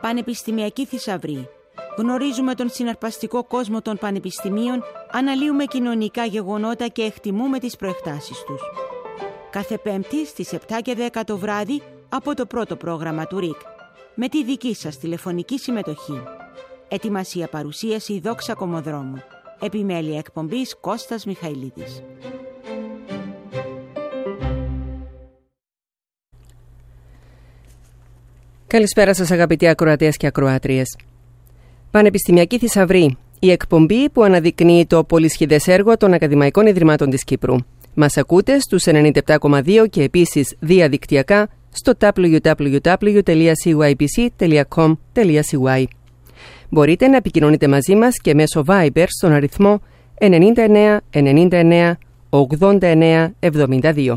Πανεπιστημιακή θησαυρή. Γνωρίζουμε τον συναρπαστικό κόσμο των πανεπιστημίων, αναλύουμε κοινωνικά γεγονότα και εκτιμούμε τις προεκτάσεις τους. Κάθε Πέμπτη στις 7 και 10 το βράδυ από το πρώτο πρόγραμμα του ΡΙΚ. Με τη δική σας τηλεφωνική συμμετοχή. Ετοιμασία παρουσίαση Δόξα Κομοδρόμου. Επιμέλεια εκπομπής Κώστας Μιχαηλίδης. Καλησπέρα σας αγαπητοί ακροατές και ακροάτριες. Πανεπιστημιακή θησαυρή, η εκπομπή που αναδεικνύει το πολυσχηδές έργο των Ακαδημαϊκών Ιδρυμάτων της Κύπρου. Μας ακούτε στους 97,2 και επίσης διαδικτυακά στο www.cypc.com.cy. Μπορείτε να επικοινωνείτε μαζί μας και μέσω Viber στον αριθμό 99 99 89 72.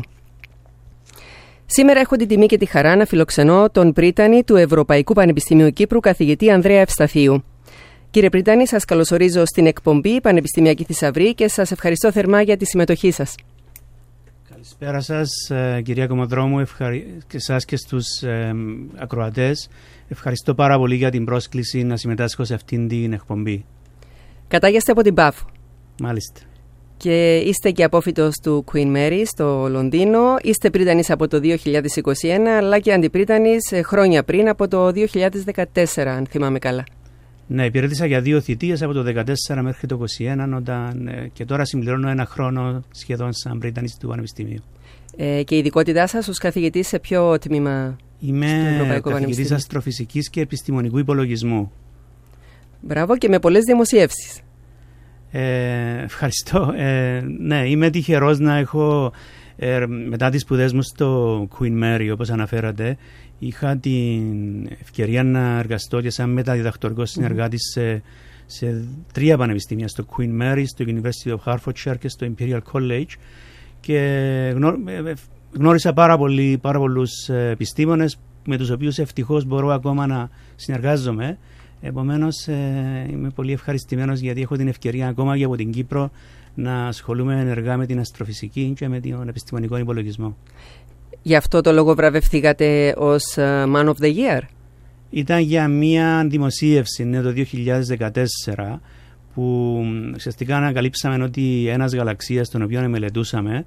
Σήμερα έχω την τιμή και τη χαρά να φιλοξενώ τον πρίτανη του Ευρωπαϊκού Πανεπιστημίου Κύπρου, καθηγητή Ανδρέα Ευσταθίου. Κύριε πρίτανη, σας καλωσορίζω στην εκπομπή Πανεπιστημιακή Θησαυρή και σας ευχαριστώ θερμά για τη συμμετοχή σας. Καλησπέρα σας, κυρία Κομοδρόμου, και σας και στους ακροατές. Ευχαριστώ πάρα πολύ για την πρόσκληση να συμμετάσχω σε αυτήν την εκπομπή. Κατάγεστε από την Πάφο. Μάλιστα. Και είστε και απόφοιτος του Queen Mary στο Λονδίνο. Είστε πρίτανης από το 2021, αλλά και αντιπρίτανης χρόνια πριν, από το 2014, αν θυμάμαι καλά. Ναι, υπηρέτησα για 2 θητείες από το 2014 μέχρι το 2021, και τώρα συμπληρώνω 1 χρόνο σχεδόν σαν πρίτανης του Πανεπιστημίου. Και η ειδικότητά σας ως καθηγητής σε ποιο τμήμα? Είμαι καθηγητής αστροφυσικής και επιστημονικού υπολογισμού. Μπράβο, και με πολλές δημοσιεύσεις. Ευχαριστώ. Ναι, είμαι τυχερός να έχω, μετά τις σπουδές μου στο Queen Mary, όπως αναφέρατε, είχα την ευκαιρία να εργαστώ και σαν μεταδιδακτορικός συνεργάτης σε 3 πανεπιστήμια, στο Queen Mary, στο University of Hertfordshire και στο Imperial College, και γνώρισα πάρα πολλούς επιστήμονες με τους οποίους ευτυχώς μπορώ ακόμα να συνεργάζομαι. Επομένως, είμαι πολύ ευχαριστημένος γιατί έχω την ευκαιρία ακόμα και από την Κύπρο να ασχολούμαι ενεργά με την αστροφυσική και με τον επιστημονικό υπολογισμό. Γι' αυτό το λόγο βραβευθήκατε ως Man of the Year? Ήταν για μία δημοσίευση το 2014 που ουσιαστικά ανακαλύψαμε ότι ένας γαλαξίας τον οποίο μελετούσαμε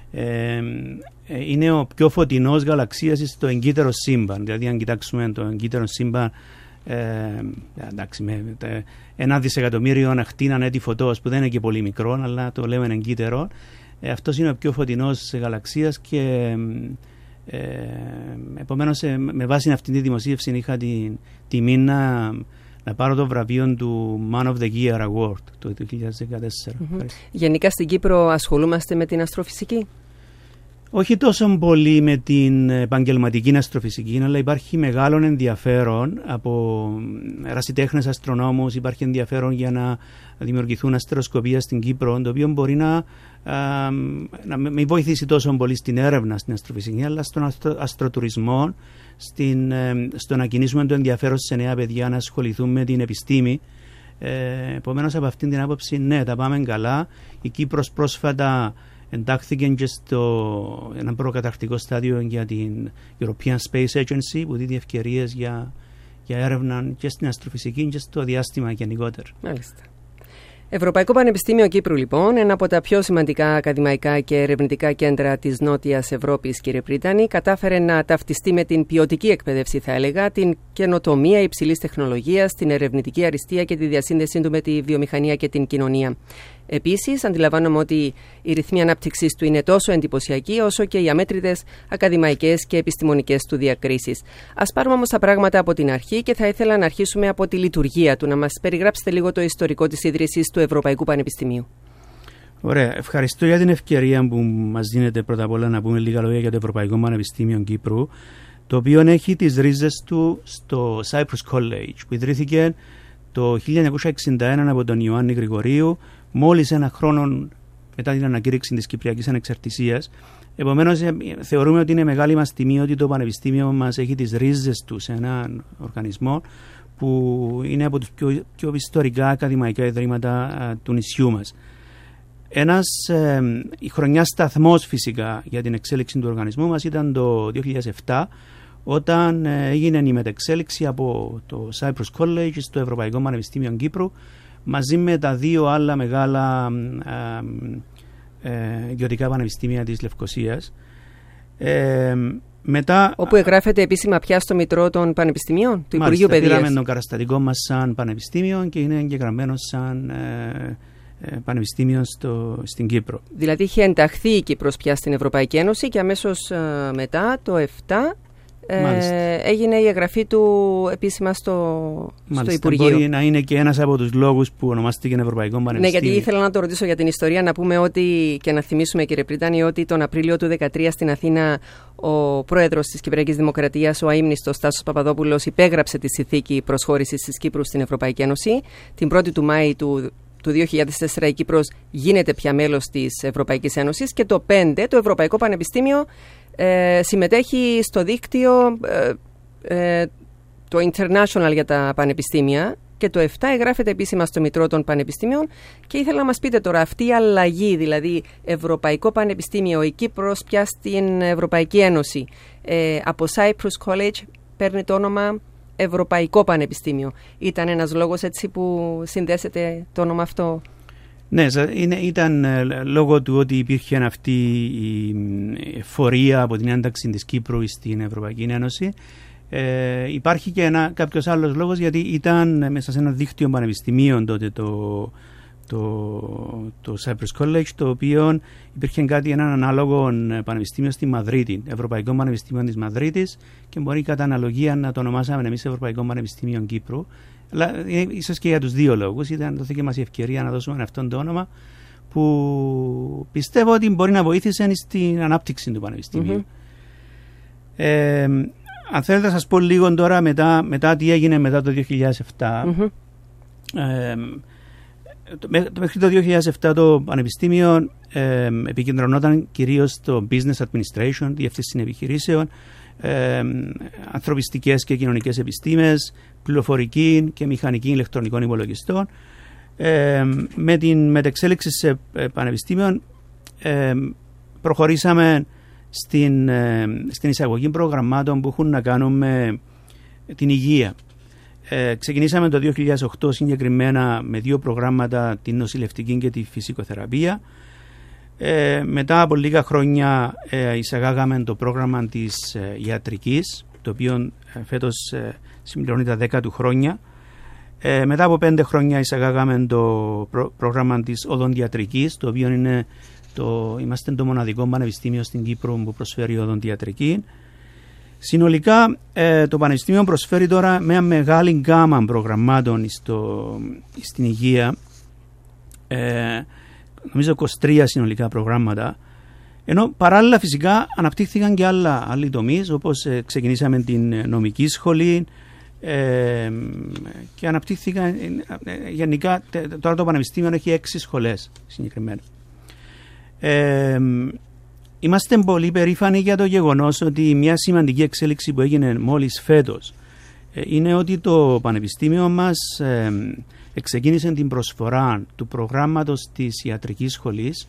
είναι ο πιο φωτεινός γαλαξίας στο εγκύτερο σύμπαν. Δηλαδή, αν κοιτάξουμε το εγκύτερο σύμπαν, εντάξει, με 1 δισεκατομμύριο ακτίναν έτη φωτός, που δεν είναι και πολύ μικρό, αλλά το λέμε εγκύτερο. Αυτός είναι ο πιο φωτεινός γαλαξίας, και επομένως με βάση αυτή τη δημοσίευση είχα την τιμή να πάρω το βραβείο του Man of the Year Award το 2014. Γενικά στην Κύπρο ασχολούμαστε με την αστροφυσική? Όχι τόσο πολύ με την επαγγελματική αστροφυσική, αλλά υπάρχει μεγάλο ενδιαφέρον από ερασιτέχνες αστρονόμους, υπάρχει ενδιαφέρον για να δημιουργηθούν αστεροσκοπία στην Κύπρο, το οποίο μπορεί να μην βοηθήσει τόσο πολύ στην έρευνα στην αστροφυσική, αλλά στον αστροτουρισμό, στο να κινήσουμε το ενδιαφέρον σε νέα παιδιά να ασχοληθούν με την επιστήμη. Επομένως, από αυτήν την άποψη, ναι, τα πάμε καλά. Η Κύπρος πρόσφατα εντάχθηκε και στο ένα προκαταρκτικό στάδιο για την European Space Agency, που δίδει ευκαιρίες για έρευνα και στην αστροφυσική και στο διάστημα γενικότερα. Μάλιστα. Ευρωπαϊκό Πανεπιστήμιο Κύπρου, λοιπόν, ένα από τα πιο σημαντικά ακαδημαϊκά και ερευνητικά κέντρα της Νότιας Ευρώπης, κύριε πρίτανη, κατάφερε να ταυτιστεί με την ποιοτική εκπαίδευση, θα έλεγα, την καινοτομία υψηλής τεχνολογίας, την ερευνητική αριστεία και τη διασύνδεσή του με τη βιομηχανία και την κοινωνία. Επίσης, αντιλαμβάνομαι ότι η ρυθμή ανάπτυξής του είναι τόσο εντυπωσιακή, όσο και οι αμέτρητες ακαδημαϊκές και επιστημονικές του διακρίσεις. Ας πάρουμε όμως τα πράγματα από την αρχή, και θα ήθελα να αρχίσουμε από τη λειτουργία του. Να μας περιγράψετε λίγο το ιστορικό της ίδρυσης του Ευρωπαϊκού Πανεπιστημίου. Ωραία. Ευχαριστώ για την ευκαιρία που μας δίνετε πρώτα απ' όλα να πούμε λίγα λόγια για το Ευρωπαϊκό Πανεπιστήμιο Κύπρου, το οποίο έχει τις ρίζες του στο Cyprus College, που ιδρύθηκε το 1961 από τον Ιωάννη Γρηγορίου, μόλις 1 χρόνο μετά την ανακήρυξη της Κυπριακής Ανεξαρτησίας. Επομένως, θεωρούμε ότι είναι μεγάλη μας τιμή ότι το Πανεπιστήμιο μας έχει τις ρίζες του σε έναν οργανισμό που είναι από τους πιο ιστορικά ακαδημαϊκά ιδρύματα του νησιού μας. Η χρονιά σταθμός φυσικά για την εξέλιξη του οργανισμού μας ήταν το 2007, όταν έγινε η μετεξέλιξη από το Cyprus College στο Ευρωπαϊκό Πανεπιστήμιο Κύπρου μαζί με τα δύο άλλα μεγάλα ιδιωτικά πανεπιστήμια της Λευκωσίας. Μετά, όπου εγγράφεται επίσημα πια στο Μητρό των Πανεπιστημίων του Υπουργείου Παιδείας. Πήραμε το καταστατικό μας σαν πανεπιστήμιο και είναι εγγεγραμμένο σαν πανεπιστήμιο στην Κύπρο. Δηλαδή είχε ενταχθεί η Κύπρος πια στην Ευρωπαϊκή Ένωση και αμέσως μετά το 2007 έγινε η εγγραφή του επίσημα στο Υπουργείο. Μπορεί να είναι και ένας από τους λόγους που ονομάστηκε Ευρωπαϊκό Πανεπιστήμιο. Ναι, γιατί ήθελα να το ρωτήσω για την ιστορία, να πούμε ότι και να θυμίσουμε, κύριε Πρίτανη, ότι τον Απρίλιο του 2013 στην Αθήνα ο πρόεδρος της Κυπριακής Δημοκρατίας, ο αείμνηστος Τάσος Παπαδόπουλος, υπέγραψε τη συνθήκη προσχώρησης της Κύπρου στην Ευρωπαϊκή Ένωση. Την 1η του Μάη του 2004 η Κύπρος γίνεται πια μέλος της Ευρωπαϊκής Ένωσης και το 2005 το Ευρωπαϊκό Πανεπιστήμιο συμμετέχει στο δίκτυο το International για τα πανεπιστήμια και το 2007 εγγράφεται επίσημα στο Μητρό των Πανεπιστήμιων και ήθελα να μας πείτε τώρα αυτή η αλλαγή, δηλαδή Ευρωπαϊκό Πανεπιστήμιο, η Κύπρος πια στην Ευρωπαϊκή Ένωση, από Cyprus College παίρνει το όνομα Ευρωπαϊκό Πανεπιστήμιο. Ήταν ένας λόγος έτσι που συνδέσετε το όνομα αυτό? Ναι, ήταν λόγω του ότι υπήρχε αυτή η εφορία από την ένταξη της Κύπρου στην Ευρωπαϊκή Ένωση. Υπάρχει και κάποιος άλλος λόγος, γιατί ήταν μέσα σε ένα δίκτυο πανεπιστημίων τότε το Cyprus College, το οποίο υπήρχε έναν ανάλογο πανεπιστήμιο στη Μαδρίτη, Ευρωπαϊκό Πανεπιστήμιο της Μαδρίτης, και μπορεί κατά αναλογία να το ονομάσαμε εμείς Ευρωπαϊκό Πανεπιστήμιο Κύπρου. Αλλά ίσως και για τους δύο λόγους. Δόθηκε μας η ευκαιρία να δώσουμε αυτό το όνομα που πιστεύω ότι μπορεί να βοήθησε στην ανάπτυξη του Πανεπιστημίου. Αν θέλετε να σας πω λίγο τώρα μετά τι έγινε μετά το 2007. Μέχρι το 2007 το Πανεπιστήμιο επικεντρωνόταν κυρίως στο Business Administration, διεύθυνση επιχειρήσεων, ανθρωπιστικές και κοινωνικές επιστήμες, πληροφορική και μηχανική ηλεκτρονικών υπολογιστών. Με την μετεξέλιξη σε πανεπιστήμιων προχωρήσαμε στην εισαγωγή προγραμμάτων που έχουν να κάνουν με την υγεία. Ξεκινήσαμε το 2008 συγκεκριμένα με δύο προγράμματα, την νοσηλευτική και τη φυσικοθεραπεία. Μετά από λίγα χρόνια εισαγάγαμε το πρόγραμμα της ιατρικής, το οποίο φέτος συμπληρώνει τα 10 του χρόνια. Μετά από 5 χρόνια εισαγάγαμε το πρόγραμμα της οδοντιατρικής, το οποίο είμαστε το μοναδικό πανεπιστήμιο στην Κύπρο που προσφέρει οδοντιατρική. Συνολικά το Πανεπιστήμιο προσφέρει τώρα μια μεγάλη γκάμα προγραμμάτων στην υγεία, νομίζω 23 συνολικά προγράμματα, ενώ παράλληλα φυσικά αναπτύχθηκαν και άλλοι τομείς, όπως ξεκινήσαμε την νομική σχολή και αναπτύχθηκαν γενικά, τώρα το Πανεπιστήμιο έχει 6 σχολές συγκεκριμένα. Είμαστε πολύ περήφανοι για το γεγονός ότι μια σημαντική εξέλιξη που έγινε μόλις φέτος είναι ότι το Πανεπιστήμιο μας ξεκίνησε την προσφορά του προγράμματος της ιατρικής σχολής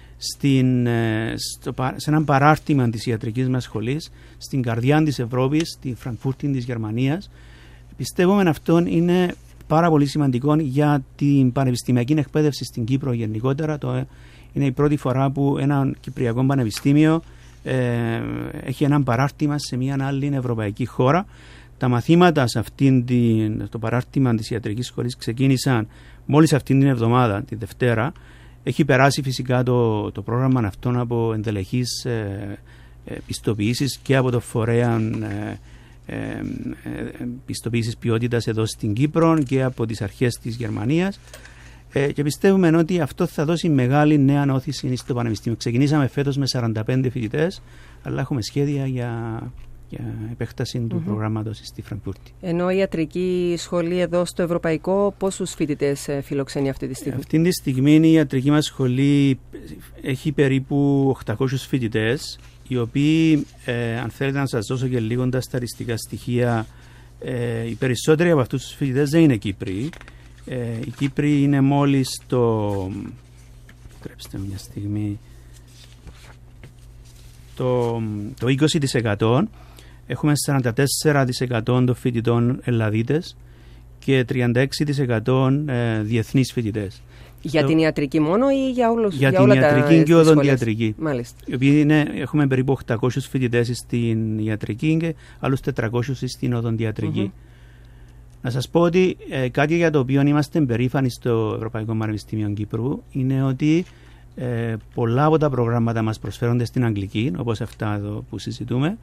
σε έναν παράρτημα της ιατρικής μας σχολής στην καρδιά της Ευρώπης, στη Φραγκφούρτη της Γερμανίας. Πιστεύουμε αυτό είναι πάρα πολύ σημαντικό για την πανεπιστημιακή εκπαίδευση στην Κύπρο γενικότερα. Είναι η πρώτη φορά που ένα Κυπριακό πανεπιστήμιο έχει έναν παράρτημα σε μια άλλη ευρωπαϊκή χώρα. Τα μαθήματα σε το παράρτημα της ιατρικής σχολής ξεκίνησαν μόλις αυτήν την εβδομάδα, τη Δευτέρα. Έχει περάσει φυσικά το πρόγραμμα αυτόν από ενδελεχείς πιστοποιήσεις και από το φορέα πιστοποίησης ποιότητας εδώ στην Κύπρο και από τις αρχές της Γερμανίας. Και πιστεύουμε ότι αυτό θα δώσει μεγάλη νέα όθηση στο Πανεπιστήμιο. Ξεκινήσαμε φέτος με 45 φοιτητές, αλλά έχουμε σχέδια για επέκταση του προγράμματος στη Φραγκφούρτη. Ενώ η ιατρική σχολή εδώ στο Ευρωπαϊκό, πόσους φοιτητές φιλοξενεί αυτή τη στιγμή? Αυτή τη στιγμή η ιατρική μας σχολή έχει περίπου 800 φοιτητές, οι οποίοι, αν θέλετε να σας δώσω και λίγο τα στατιστικά στοιχεία, οι περισσότεροι από αυτούς τους φοιτητές δεν είναι Κύπροι. Οι Κύπροι είναι μόλις το 20%. έχουμε 44% των φοιτητών Ελλαδίτες και 36% διεθνείς φοιτητές. Για την ιατρική μόνο ή για όλους? Για την ιατρική και οδοντιατρική. Μάλιστα. Έχουμε περίπου 800 φοιτητές στην ιατρική και άλλους 400 στην οδοντιατρική. Να σας πω ότι κάτι για το οποίο είμαστε περήφανοι στο Ευρωπαϊκό Πανεπιστήμιο Κύπρου είναι ότι πολλά από τα προγράμματα μας προσφέρονται στην Αγγλική, όπως αυτά εδώ που συζητούμε,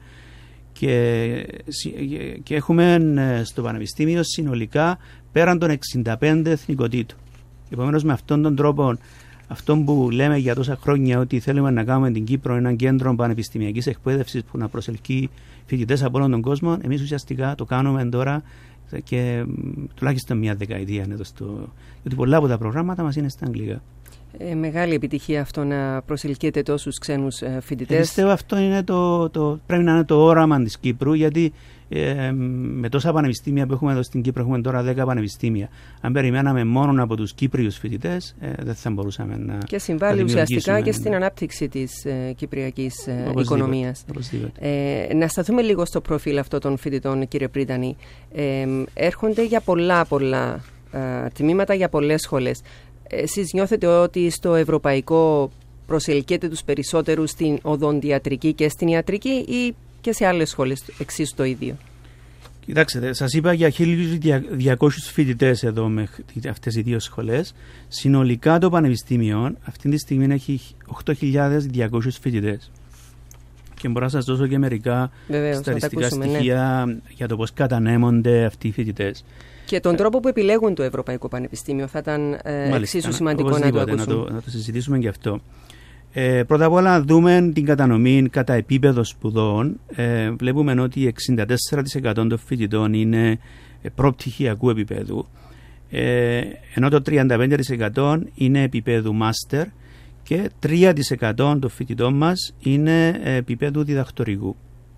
και έχουμε στο Πανεπιστήμιο συνολικά πέραν των 65 εθνικοτήτων. Επομένως, με αυτόν τον τρόπο, αυτό που λέμε για τόσα χρόνια ότι θέλουμε να κάνουμε την Κύπρο έναν κέντρο πανεπιστημιακής εκπαίδευσης που να προσελκύει φοιτητές από όλον τον κόσμο, εμείς ουσιαστικά το κάνουμε τώρα και τουλάχιστον μια δεκαετία. Γιατί πολλά από τα προγράμματα μας είναι στα αγγλικά. Μεγάλη επιτυχία αυτό να προσελκύεται τόσους ξένους φοιτητές. Πιστεύω αυτό είναι πρέπει να είναι το όραμα της Κύπρου, γιατί με τόσα πανεπιστήμια που έχουμε εδώ στην Κύπρο, έχουμε τώρα 10 πανεπιστήμια. Αν περιμέναμε μόνο από τους Κύπριους φοιτητές, δεν θα μπορούσαμε να. Και συμβάλλει ουσιαστικά και στην ανάπτυξη της κυπριακής οικονομίας. Να σταθούμε λίγο στο προφίλ αυτών των φοιτητών, κύριε Πρίτανη. Έρχονται για πολλά τμήματα, για πολλές σχολές. Εσείς νιώθετε ότι στο ευρωπαϊκό προσελκύετε τους περισσότερους στην οδοντιατρική και στην ιατρική ή και σε άλλες σχολές εξίσου το ίδιο? Κοιτάξτε, σας είπα για 1.200 φοιτητές εδώ με αυτές οι δύο σχολές. Συνολικά το Πανεπιστήμιο αυτή τη στιγμή έχει 8.200 φοιτητές. Και μπορώ να σας δώσω και μερικά στατιστικά στοιχεία για το πώς κατανέμονται αυτοί οι φοιτητές. Και τον τρόπο που επιλέγουν το Ευρωπαϊκό Πανεπιστήμιο θα ήταν εξίσου σημαντικό να το ακούσουμε. Να το συζητήσουμε και αυτό. Πρώτα απ' όλα δούμε την κατανομή κατά επίπεδο σπουδών. Βλέπουμε ότι 64% των φοιτητών είναι προπτυχιακού επίπεδου, ενώ το 35% είναι επίπεδου μάστερ και 3% των φοιτητών μας είναι επίπεδου διδακτορικού.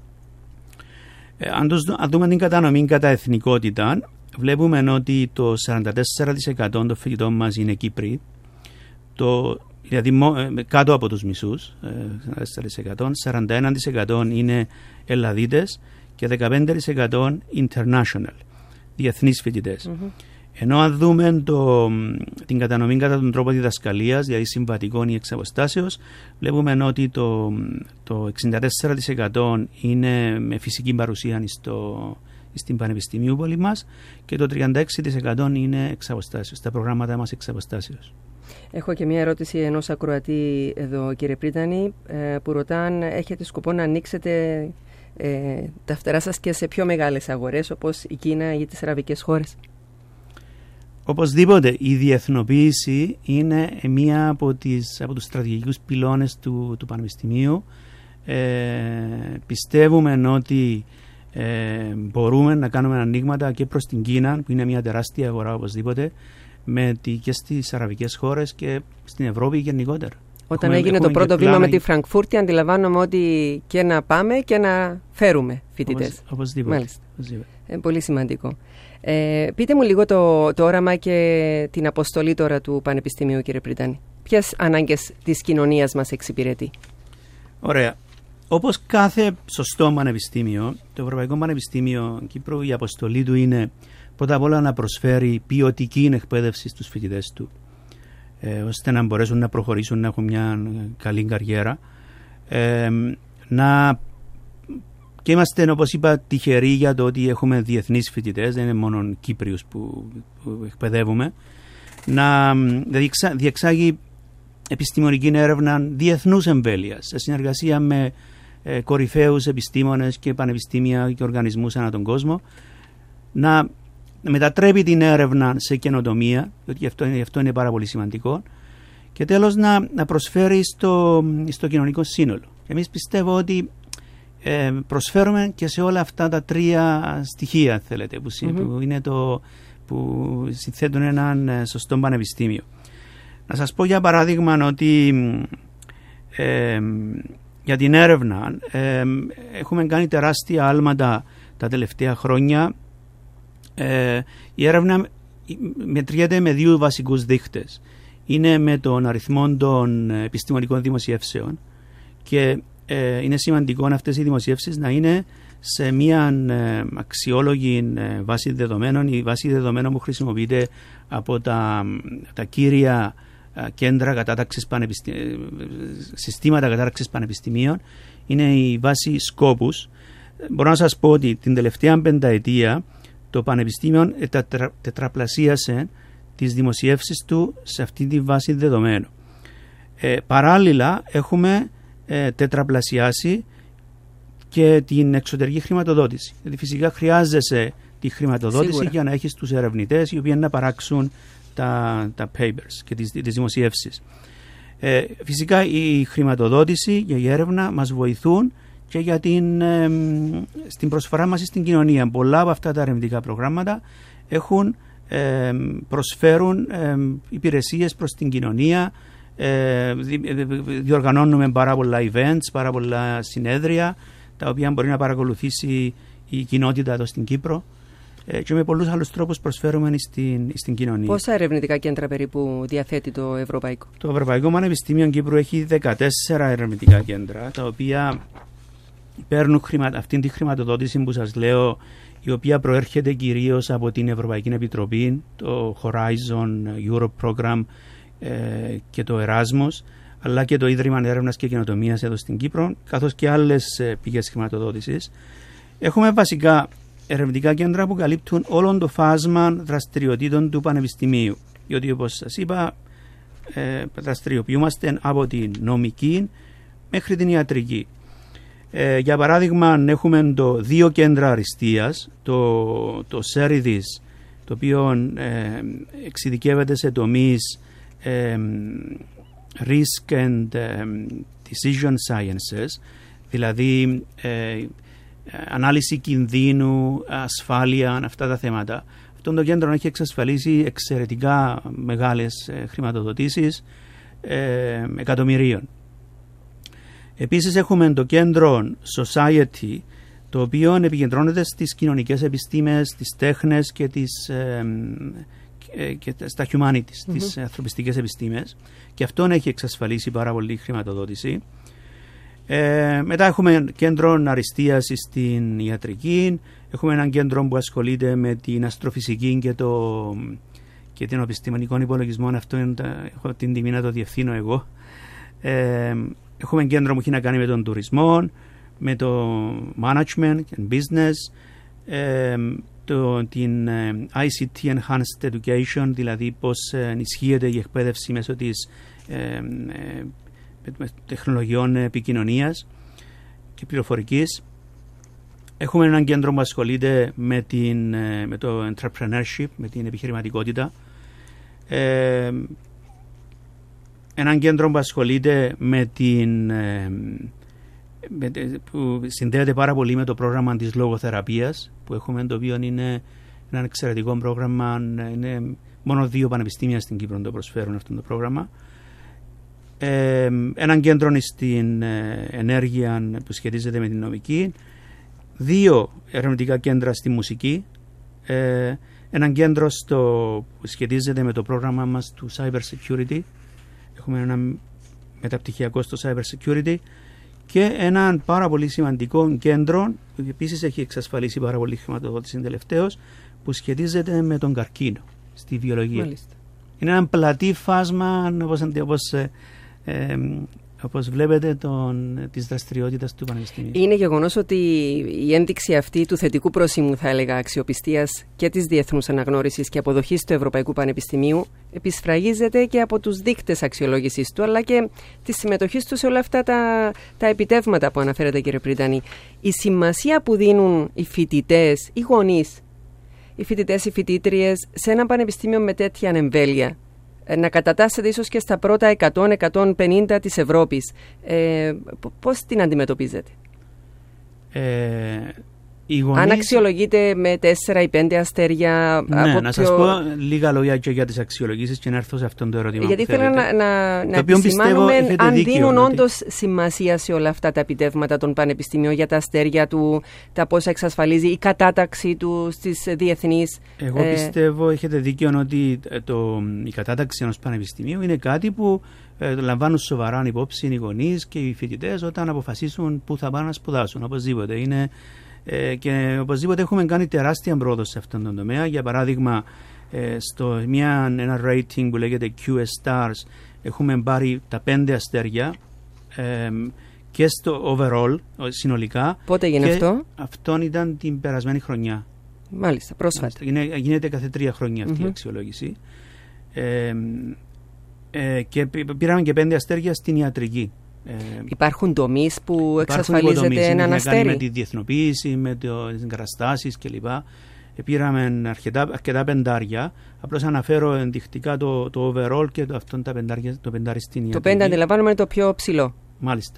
Αν δούμε την κατανομή κατά εθνικότητα, βλέπουμε ότι το 44% των φοιτητών μας είναι Κύπροι, δηλαδή κάτω από τους μισούς, 41% είναι Ελλαδίτες και 15% international, διεθνείς φοιτητές. Ενώ αν δούμε την κατανομή κατά τον τρόπο διδασκαλίας, δηλαδή συμβατικών ή εξ αποστάσεως, βλέπουμε ότι το 64% είναι με φυσική παρουσία στην Πανεπιστημίου πόλη μας και το 36% είναι εξ αποστάσεως, τα προγράμματα μας εξ αποστάσεως. Έχω και μια ερώτηση ενός ακροατή εδώ, κύριε Πρίτανη, που ρωτάν, έχετε σκοπό να ανοίξετε τα φτερά σας και σε πιο μεγάλες αγορές όπως η Κίνα ή τις αραβικές χώρες? Οπωσδήποτε, η διεθνοποίηση είναι μία από τους στρατηγικούς πυλώνες του Πανεπιστημίου. Πιστεύουμε ότι μπορούμε να κάνουμε ανοίγματα και προς την Κίνα, που είναι μια τεράστια αγορά οπωσδήποτε, και στις αραβικές χώρες και στην Ευρώπη γενικότερα. Όταν έγινε το πρώτο βήμα με τη Φραγκφούρτη, αντιλαμβάνομαι ότι και να πάμε και να φέρουμε φοιτητές. Οπωσδήποτε. Μάλιστα. Πολύ σημαντικό. Πείτε μου λίγο το όραμα και την αποστολή τώρα του Πανεπιστημίου, κύριε Πρίτανη. Ποιες ανάγκες της κοινωνίας μας εξυπηρετεί? Ωραία. Όπως κάθε σωστό πανεπιστήμιο, το Ευρωπαϊκό Πανεπιστήμιο Κύπρου, η αποστολή του είναι πρώτα απ' όλα να προσφέρει ποιοτική εκπαίδευση στους φοιτητές του, ώστε να μπορέσουν να προχωρήσουν, να έχουν μια καλή καριέρα. Και είμαστε, όπως είπα, τυχεροί για το ότι έχουμε διεθνείς φοιτητές, δεν είναι μόνο Κύπριους που εκπαιδεύουμε. Να διεξάγει επιστημονική έρευνα διεθνούς εμβέλειας, σε συνεργασία με κορυφαίους επιστήμονες και πανεπιστήμια και οργανισμούς ανά τον κόσμο, να μετατρέπει την έρευνα σε καινοτομία, γιατί αυτό είναι πάρα πολύ σημαντικό, και τέλος να προσφέρει στο κοινωνικό σύνολο. Εμείς πιστεύω ότι προσφέρουμε και σε όλα αυτά τα τρία στοιχεία, θέλετε, που είναι που συνθέτουν έναν σωστό πανεπιστήμιο. Να σας πω για παράδειγμα ότι για την έρευνα έχουμε κάνει τεράστια άλματα τα τελευταία χρόνια. Η έρευνα μετριέται με δύο βασικούς δείκτες. Είναι με τον αριθμό των επιστημονικών δημοσιεύσεων και είναι σημαντικό αυτές οι δημοσιεύσεις να είναι σε μια αξιόλογη βάση δεδομένων. Η βάση δεδομένων που χρησιμοποιείται από τα κύρια κέντρα κατάταξης συστήματα κατάταξης πανεπιστημίων είναι η βάση Scopus. Μπορώ να σας πω ότι την τελευταία 5 ετία το Πανεπιστήμιο τετραπλασίασε τις δημοσιεύσεις του σε αυτή τη βάση δεδομένων. Παράλληλα έχουμε τετραπλασιάσει και την εξωτερική χρηματοδότηση. Δηλαδή φυσικά χρειάζεσαι τη χρηματοδότηση σίγουρα για να έχεις τους ερευνητές οι οποίοι να παράξουν τα papers και τις δημοσιεύσεις. Φυσικά η χρηματοδότηση και η έρευνα μας βοηθούν και για στην προσφορά μας στην κοινωνία. Πολλά από αυτά τα ερευνητικά προγράμματα προσφέρουν υπηρεσίες προς την κοινωνία. Διοργανώνουμε πάρα πολλά events, πάρα πολλά συνέδρια τα οποία μπορεί να παρακολουθήσει η κοινότητα εδώ στην Κύπρο και με πολλούς άλλους τρόπους προσφέρουμε στην κοινωνία. Πόσα ερευνητικά κέντρα περίπου διαθέτει το Ευρωπαϊκό? Το Ευρωπαϊκό Πανεπιστήμιο Κύπρου έχει 14 ερευνητικά κέντρα τα οποία παίρνουν αυτή τη χρηματοδότηση που σας λέω, η οποία προέρχεται κυρίως από την Ευρωπαϊκή Επιτροπή, το Horizon Europe Program και το Erasmus, αλλά και το Ίδρυμα Έρευνας και Καινοτομίας εδώ στην Κύπρο, καθώς και άλλες πηγές χρηματοδότησης. Έχουμε βασικά ερευνητικά κέντρα που καλύπτουν όλο το φάσμα δραστηριοτήτων του Πανεπιστημίου, διότι όπως σας είπα δραστηριοποιούμαστε από την νομική μέχρι την ιατρική. Για παράδειγμα έχουμε 2 κέντρα αριστείας, το ΣΕΡΙΔΙΣ, το οποίο εξειδικεύεται σε τομείς risk and decision sciences, δηλαδή ανάλυση κινδύνου, ασφάλεια, αυτά τα θέματα. Αυτό το κέντρο έχει εξασφαλίσει εξαιρετικά μεγάλες χρηματοδοτήσεις εκατομμυρίων. Επίσης έχουμε το κέντρο Society, το οποίο επικεντρώνεται στις κοινωνικές επιστήμες, στις τέχνες και στα humanities, τις ανθρωπιστικές επιστήμες, και αυτόν έχει εξασφαλίσει πάρα πολύ χρηματοδότηση. Μετά έχουμε κέντρο αριστείας στην ιατρική, έχουμε ένα κέντρο που ασχολείται με την αστροφυσική και τον επιστημονικό υπολογισμό. Αυτό έχω την τιμή να το διευθύνω εγώ. Έχουμε κέντρο που έχει να κάνει με τον τουρισμό, με το management και business, την ICT Enhanced Education, δηλαδή πώς ενισχύεται η εκπαίδευση μέσω της τεχνολογιών επικοινωνίας και πληροφορικής. Έχουμε έναν κέντρο που ασχολείται με το entrepreneurship, με την επιχειρηματικότητα. Έναν κέντρο που ασχολείται που συνδέεται πάρα πολύ με το πρόγραμμα της λογοθεραπείας που έχουμε, το οποίο είναι ένα εξαιρετικό πρόγραμμα. Είναι μόνο 2 πανεπιστήμια στην Κύπρο το προσφέρουν αυτό το πρόγραμμα. Έναν κέντρο στην ενέργεια που σχετίζεται με την νομική, 2 ερευνητικά κέντρα στη μουσική, έναν κέντρο που σχετίζεται με το πρόγραμμα μας του Cyber Security. Έχουμε ένα μεταπτυχιακό στο Cyber Security και έναν πάρα πολύ σημαντικό κέντρο που επίσης έχει εξασφαλίσει πάρα πολύ χρηματοδότηση τελευταίως, που σχετίζεται με τον καρκίνο στη βιολογία. Μάλιστα. Είναι ένα πλατή φάσμα, όπως βλέπετε, της δραστηριότητας του Πανεπιστημίου. Είναι γεγονός ότι η ένδειξη αυτή του θετικού πρόσημου, θα έλεγα, αξιοπιστίας και της διεθνούς αναγνώρισης και αποδοχής του Ευρωπαϊκού Πανεπιστημίου επισφραγίζεται και από τους δείκτες αξιολόγησης του, αλλά και τη συμμετοχή του σε όλα αυτά τα επιτεύγματα που αναφέρετε, κύριε Πρίτανη. Η σημασία που δίνουν οι φοιτητές, οι γονείς, οι φοιτητές, οι φοιτήτριες σε ένα πανεπιστήμιο με τέτοια εμβέλεια, να κατατάσσεται ίσως και στα πρώτα 100-150 της Ευρώπης. Πώς την αντιμετωπίζετε? Αν αξιολογείτε με 4 ή 5 αστέρια... Ναι, να σας πω λίγα λόγια και για τις αξιολογήσεις και να έρθω σε αυτό το ερώτημα. Γιατί θέλω να επισημάνουμε αν δίνουν όντως σημασία σε όλα αυτά τα επιτεύγματα των πανεπιστημίων, για τα αστέρια του, τα πόσα εξασφαλίζει η κατάταξη του στις διεθνείς... Εγώ πιστεύω, έχετε δίκιο, ότι η κατάταξη ενός πανεπιστημίου είναι κάτι που λαμβάνουν σοβαρά υπόψη οι γονείς και οι φοιτητές όταν αποφασίσουν πού θα πάνε να σπουδάσουν. Οπωσδήποτε. Και οπωσδήποτε έχουμε κάνει τεράστια πρόοδο σε αυτόν τον τομέα. Για παράδειγμα, ένα rating που λέγεται QS Stars έχουμε πάρει τα 5 αστέρια και στο overall συνολικά. Πότε έγινε αυτό? Αυτό ήταν την περασμένη χρονιά. Μάλιστα, πρόσφατα. Γίνεται κάθε 3 χρόνια αυτή η αξιολόγηση. Και πήραμε και 5 αστέρια στην ιατρική. Υπάρχουν τομείς που εξασφαλίζεται έναν αστέρι? Με τη διεθνοποίηση, με τις εγκαταστάσεις κλπ. Πήραμε αρκετά πεντάρια. Απλώς αναφέρω ενδεικτικά το overall και το πεντάρι στην ιατρική. Το 5 αντιλαμβάνομαι είναι το πιο ψηλό. Μάλιστα.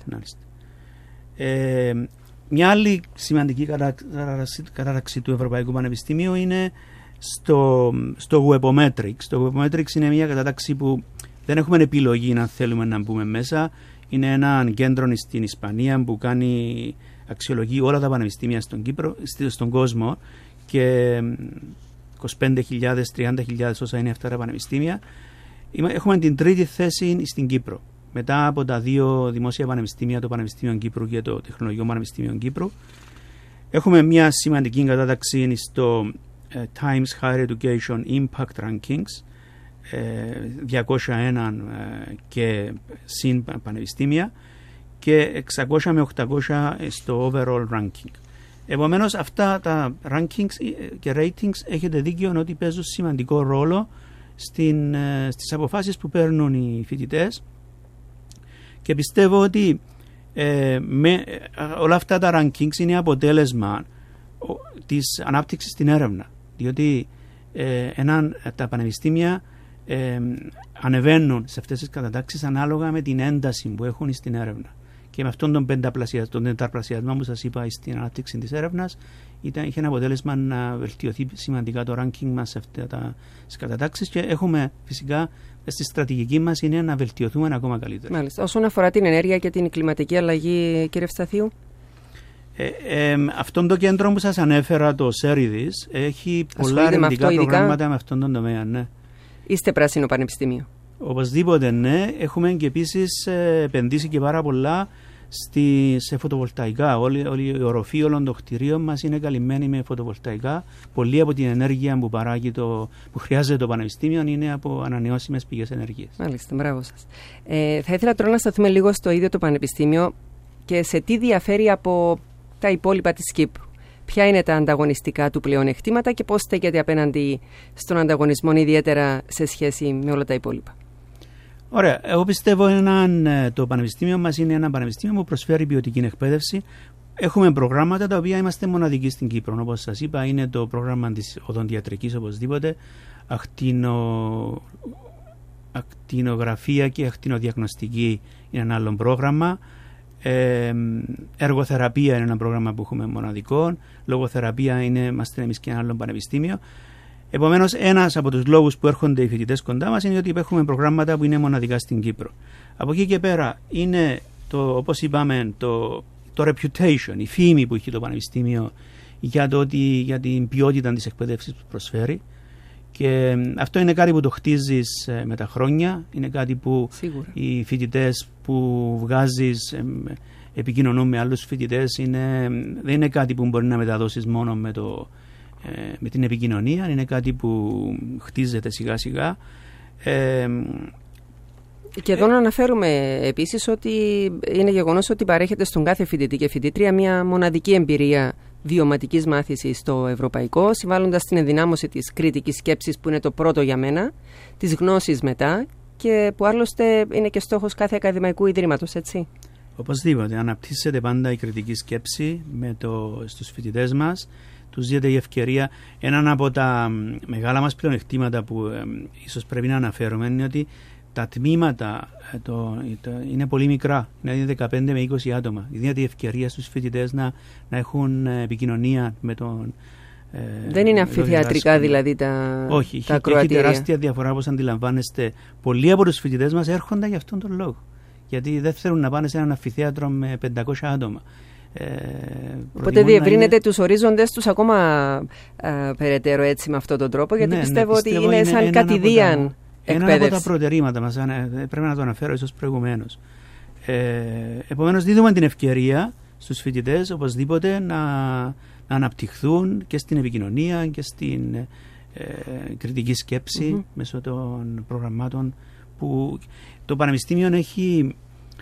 Μια άλλη σημαντική κατάταξη του Ευρωπαϊκού Πανεπιστημίου είναι στο Webometrics. Το Webometrics είναι μια κατάταξη που δεν έχουμε επιλογή να θέλουμε να μπούμε μέσα. Είναι ένα κέντρο στην Ισπανία που αξιολογεί όλα τα πανεπιστήμια στον κόσμο και 25.000, 30.000 όσα είναι αυτά τα πανεπιστήμια. Έχουμε την τρίτη θέση στην Κύπρο. Μετά από τα 2 δημόσια πανεπιστήμια, το Πανεπιστήμιο Κύπρου και το Τεχνολογικό Πανεπιστήμιο Κύπρου. Έχουμε μια σημαντική κατάταξη στο Times Higher Education Impact Rankings, 201 και συν πανεπιστήμια και 600 με 800 στο overall ranking. Επομένως αυτά τα rankings και ratings έχετε δίκιο ότι παίζουν σημαντικό ρόλο στις αποφάσεις που παίρνουν οι φοιτητές και πιστεύω ότι όλα αυτά τα rankings είναι αποτέλεσμα της ανάπτυξης στην έρευνα, διότι τα πανεπιστήμια ανεβαίνουν σε αυτές τις κατατάξεις ανάλογα με την ένταση που έχουν στην έρευνα. Και με αυτόν τον τετραπλασιασμό που σας είπα στην ανάπτυξη της έρευνας είχε ένα αποτέλεσμα να βελτιωθεί σημαντικά το ranking μας σε αυτές τις κατατάξεις και έχουμε φυσικά στη στρατηγική μας είναι να βελτιωθούμε ακόμα καλύτερα. Μάλιστα. Όσον αφορά την ενέργεια και την κλιματική αλλαγή, κύριε Ευσταθίου. Αυτό το κέντρο που σας ανέφερα, το ΣΕΡΙΔΙΣ, έχει πολλά ερευνητικά προγράμματα με αυτόν τον τομέα. Ναι. Είστε πράσινο πανεπιστήμιο? Οπωσδήποτε ναι. Έχουμε και επίσης επενδύσει και πάρα πολλά σε φωτοβολταϊκά. Όλη η οροφή όλων των κτηρίων μας είναι καλυμμένη με φωτοβολταϊκά. Πολλή από την ενέργεια που που χρειάζεται το πανεπιστήμιο είναι από ανανεώσιμες πηγές ενέργειας. Μάλιστα, μπράβο σας. Θα ήθελα τώρα να σταθούμε λίγο στο ίδιο το πανεπιστήμιο και σε τι διαφέρει από τα υπόλοιπα της Κύπρου. Ποια είναι τα ανταγωνιστικά του πλεονεκτήματα και πώς στέκεται απέναντι στον ανταγωνισμό, ιδιαίτερα σε σχέση με όλα τα υπόλοιπα? Ωραία. Εγώ πιστεύω το πανεπιστήμιο μας είναι ένα πανεπιστήμιο που προσφέρει ποιοτική εκπαίδευση. Έχουμε προγράμματα τα οποία είμαστε μοναδικοί στην Κύπρο. Όπως σας είπα, είναι το πρόγραμμα της οδοντιατρικής οπωσδήποτε, ακτινογραφία και ακτινοδιαγνωστική είναι ένα άλλο πρόγραμμα. Εργοθεραπεία είναι ένα πρόγραμμα που έχουμε μοναδικό. Λογοθεραπεία είμαστε εμείς και ένα άλλο πανεπιστήμιο. Επομένως, ένας από τους λόγους που έρχονται οι φοιτητές κοντά μας είναι ότι έχουμε προγράμματα που είναι μοναδικά στην Κύπρο. Από εκεί και πέρα είναι όπως είπαμε, το reputation, η φήμη που έχει το πανεπιστήμιο για την ποιότητα της εκπαίδευσης που προσφέρει. Και αυτό είναι κάτι που το χτίζεις με τα χρόνια. Είναι κάτι που σίγουρα οι φοιτητές που βγάζεις επικοινωνούν με άλλους φοιτητές. Δεν είναι κάτι που μπορεί να μεταδώσεις μόνο με την επικοινωνία. Είναι κάτι που χτίζεται σιγά σιγά. Και εδώ να αναφέρουμε επίσης ότι είναι γεγονός ότι παρέχεται στον κάθε φοιτητή και φοιτήτρια μια μοναδική εμπειρία βιωματικής μάθησης στο ευρωπαϊκό, συμβάλλοντας στην ενδυνάμωση της κριτικής σκέψης που είναι το πρώτο για μένα, της γνώσης μετά και που άλλωστε είναι και στόχος κάθε ακαδημαϊκού ιδρύματος, έτσι. Οπωσδήποτε, αναπτύσσεται πάντα η κριτική σκέψη στους φοιτητές μας. Τους δίνεται η ευκαιρία. Έναν από τα μεγάλα μας πλεονεκτήματα που ίσως πρέπει να αναφέρουμε είναι ότι τα τμήματα είναι πολύ μικρά, δηλαδή 15 με 20 άτομα. Δίνεται η ευκαιρία στους φοιτητές να έχουν επικοινωνία με τον. Δεν είναι αμφιθεατρικά δηλαδή τα ακροατήρια. Όχι, έχει τεράστια διαφορά, όπως αντιλαμβάνεστε. Πολλοί από τους φοιτητές μας έρχονται για αυτόν τον λόγο. Γιατί δεν θέλουν να πάνε σε έναν αμφιθέατρο με 500 άτομα. Οπότε διευρύνετε τους ορίζοντες τους ακόμα περαιτέρω έτσι με αυτόν τον τρόπο, γιατί πιστεύω ότι είναι σαν κατηδίαν. Ένα από τα προτερήματα μας, πρέπει να το αναφέρω ίσως προηγουμένως. Επομένως, δίδουμε την ευκαιρία στους φοιτητές οπωσδήποτε να αναπτυχθούν και στην επικοινωνία και στην κριτική σκέψη μέσω των προγραμμάτων που το Πανεπιστήμιο έχει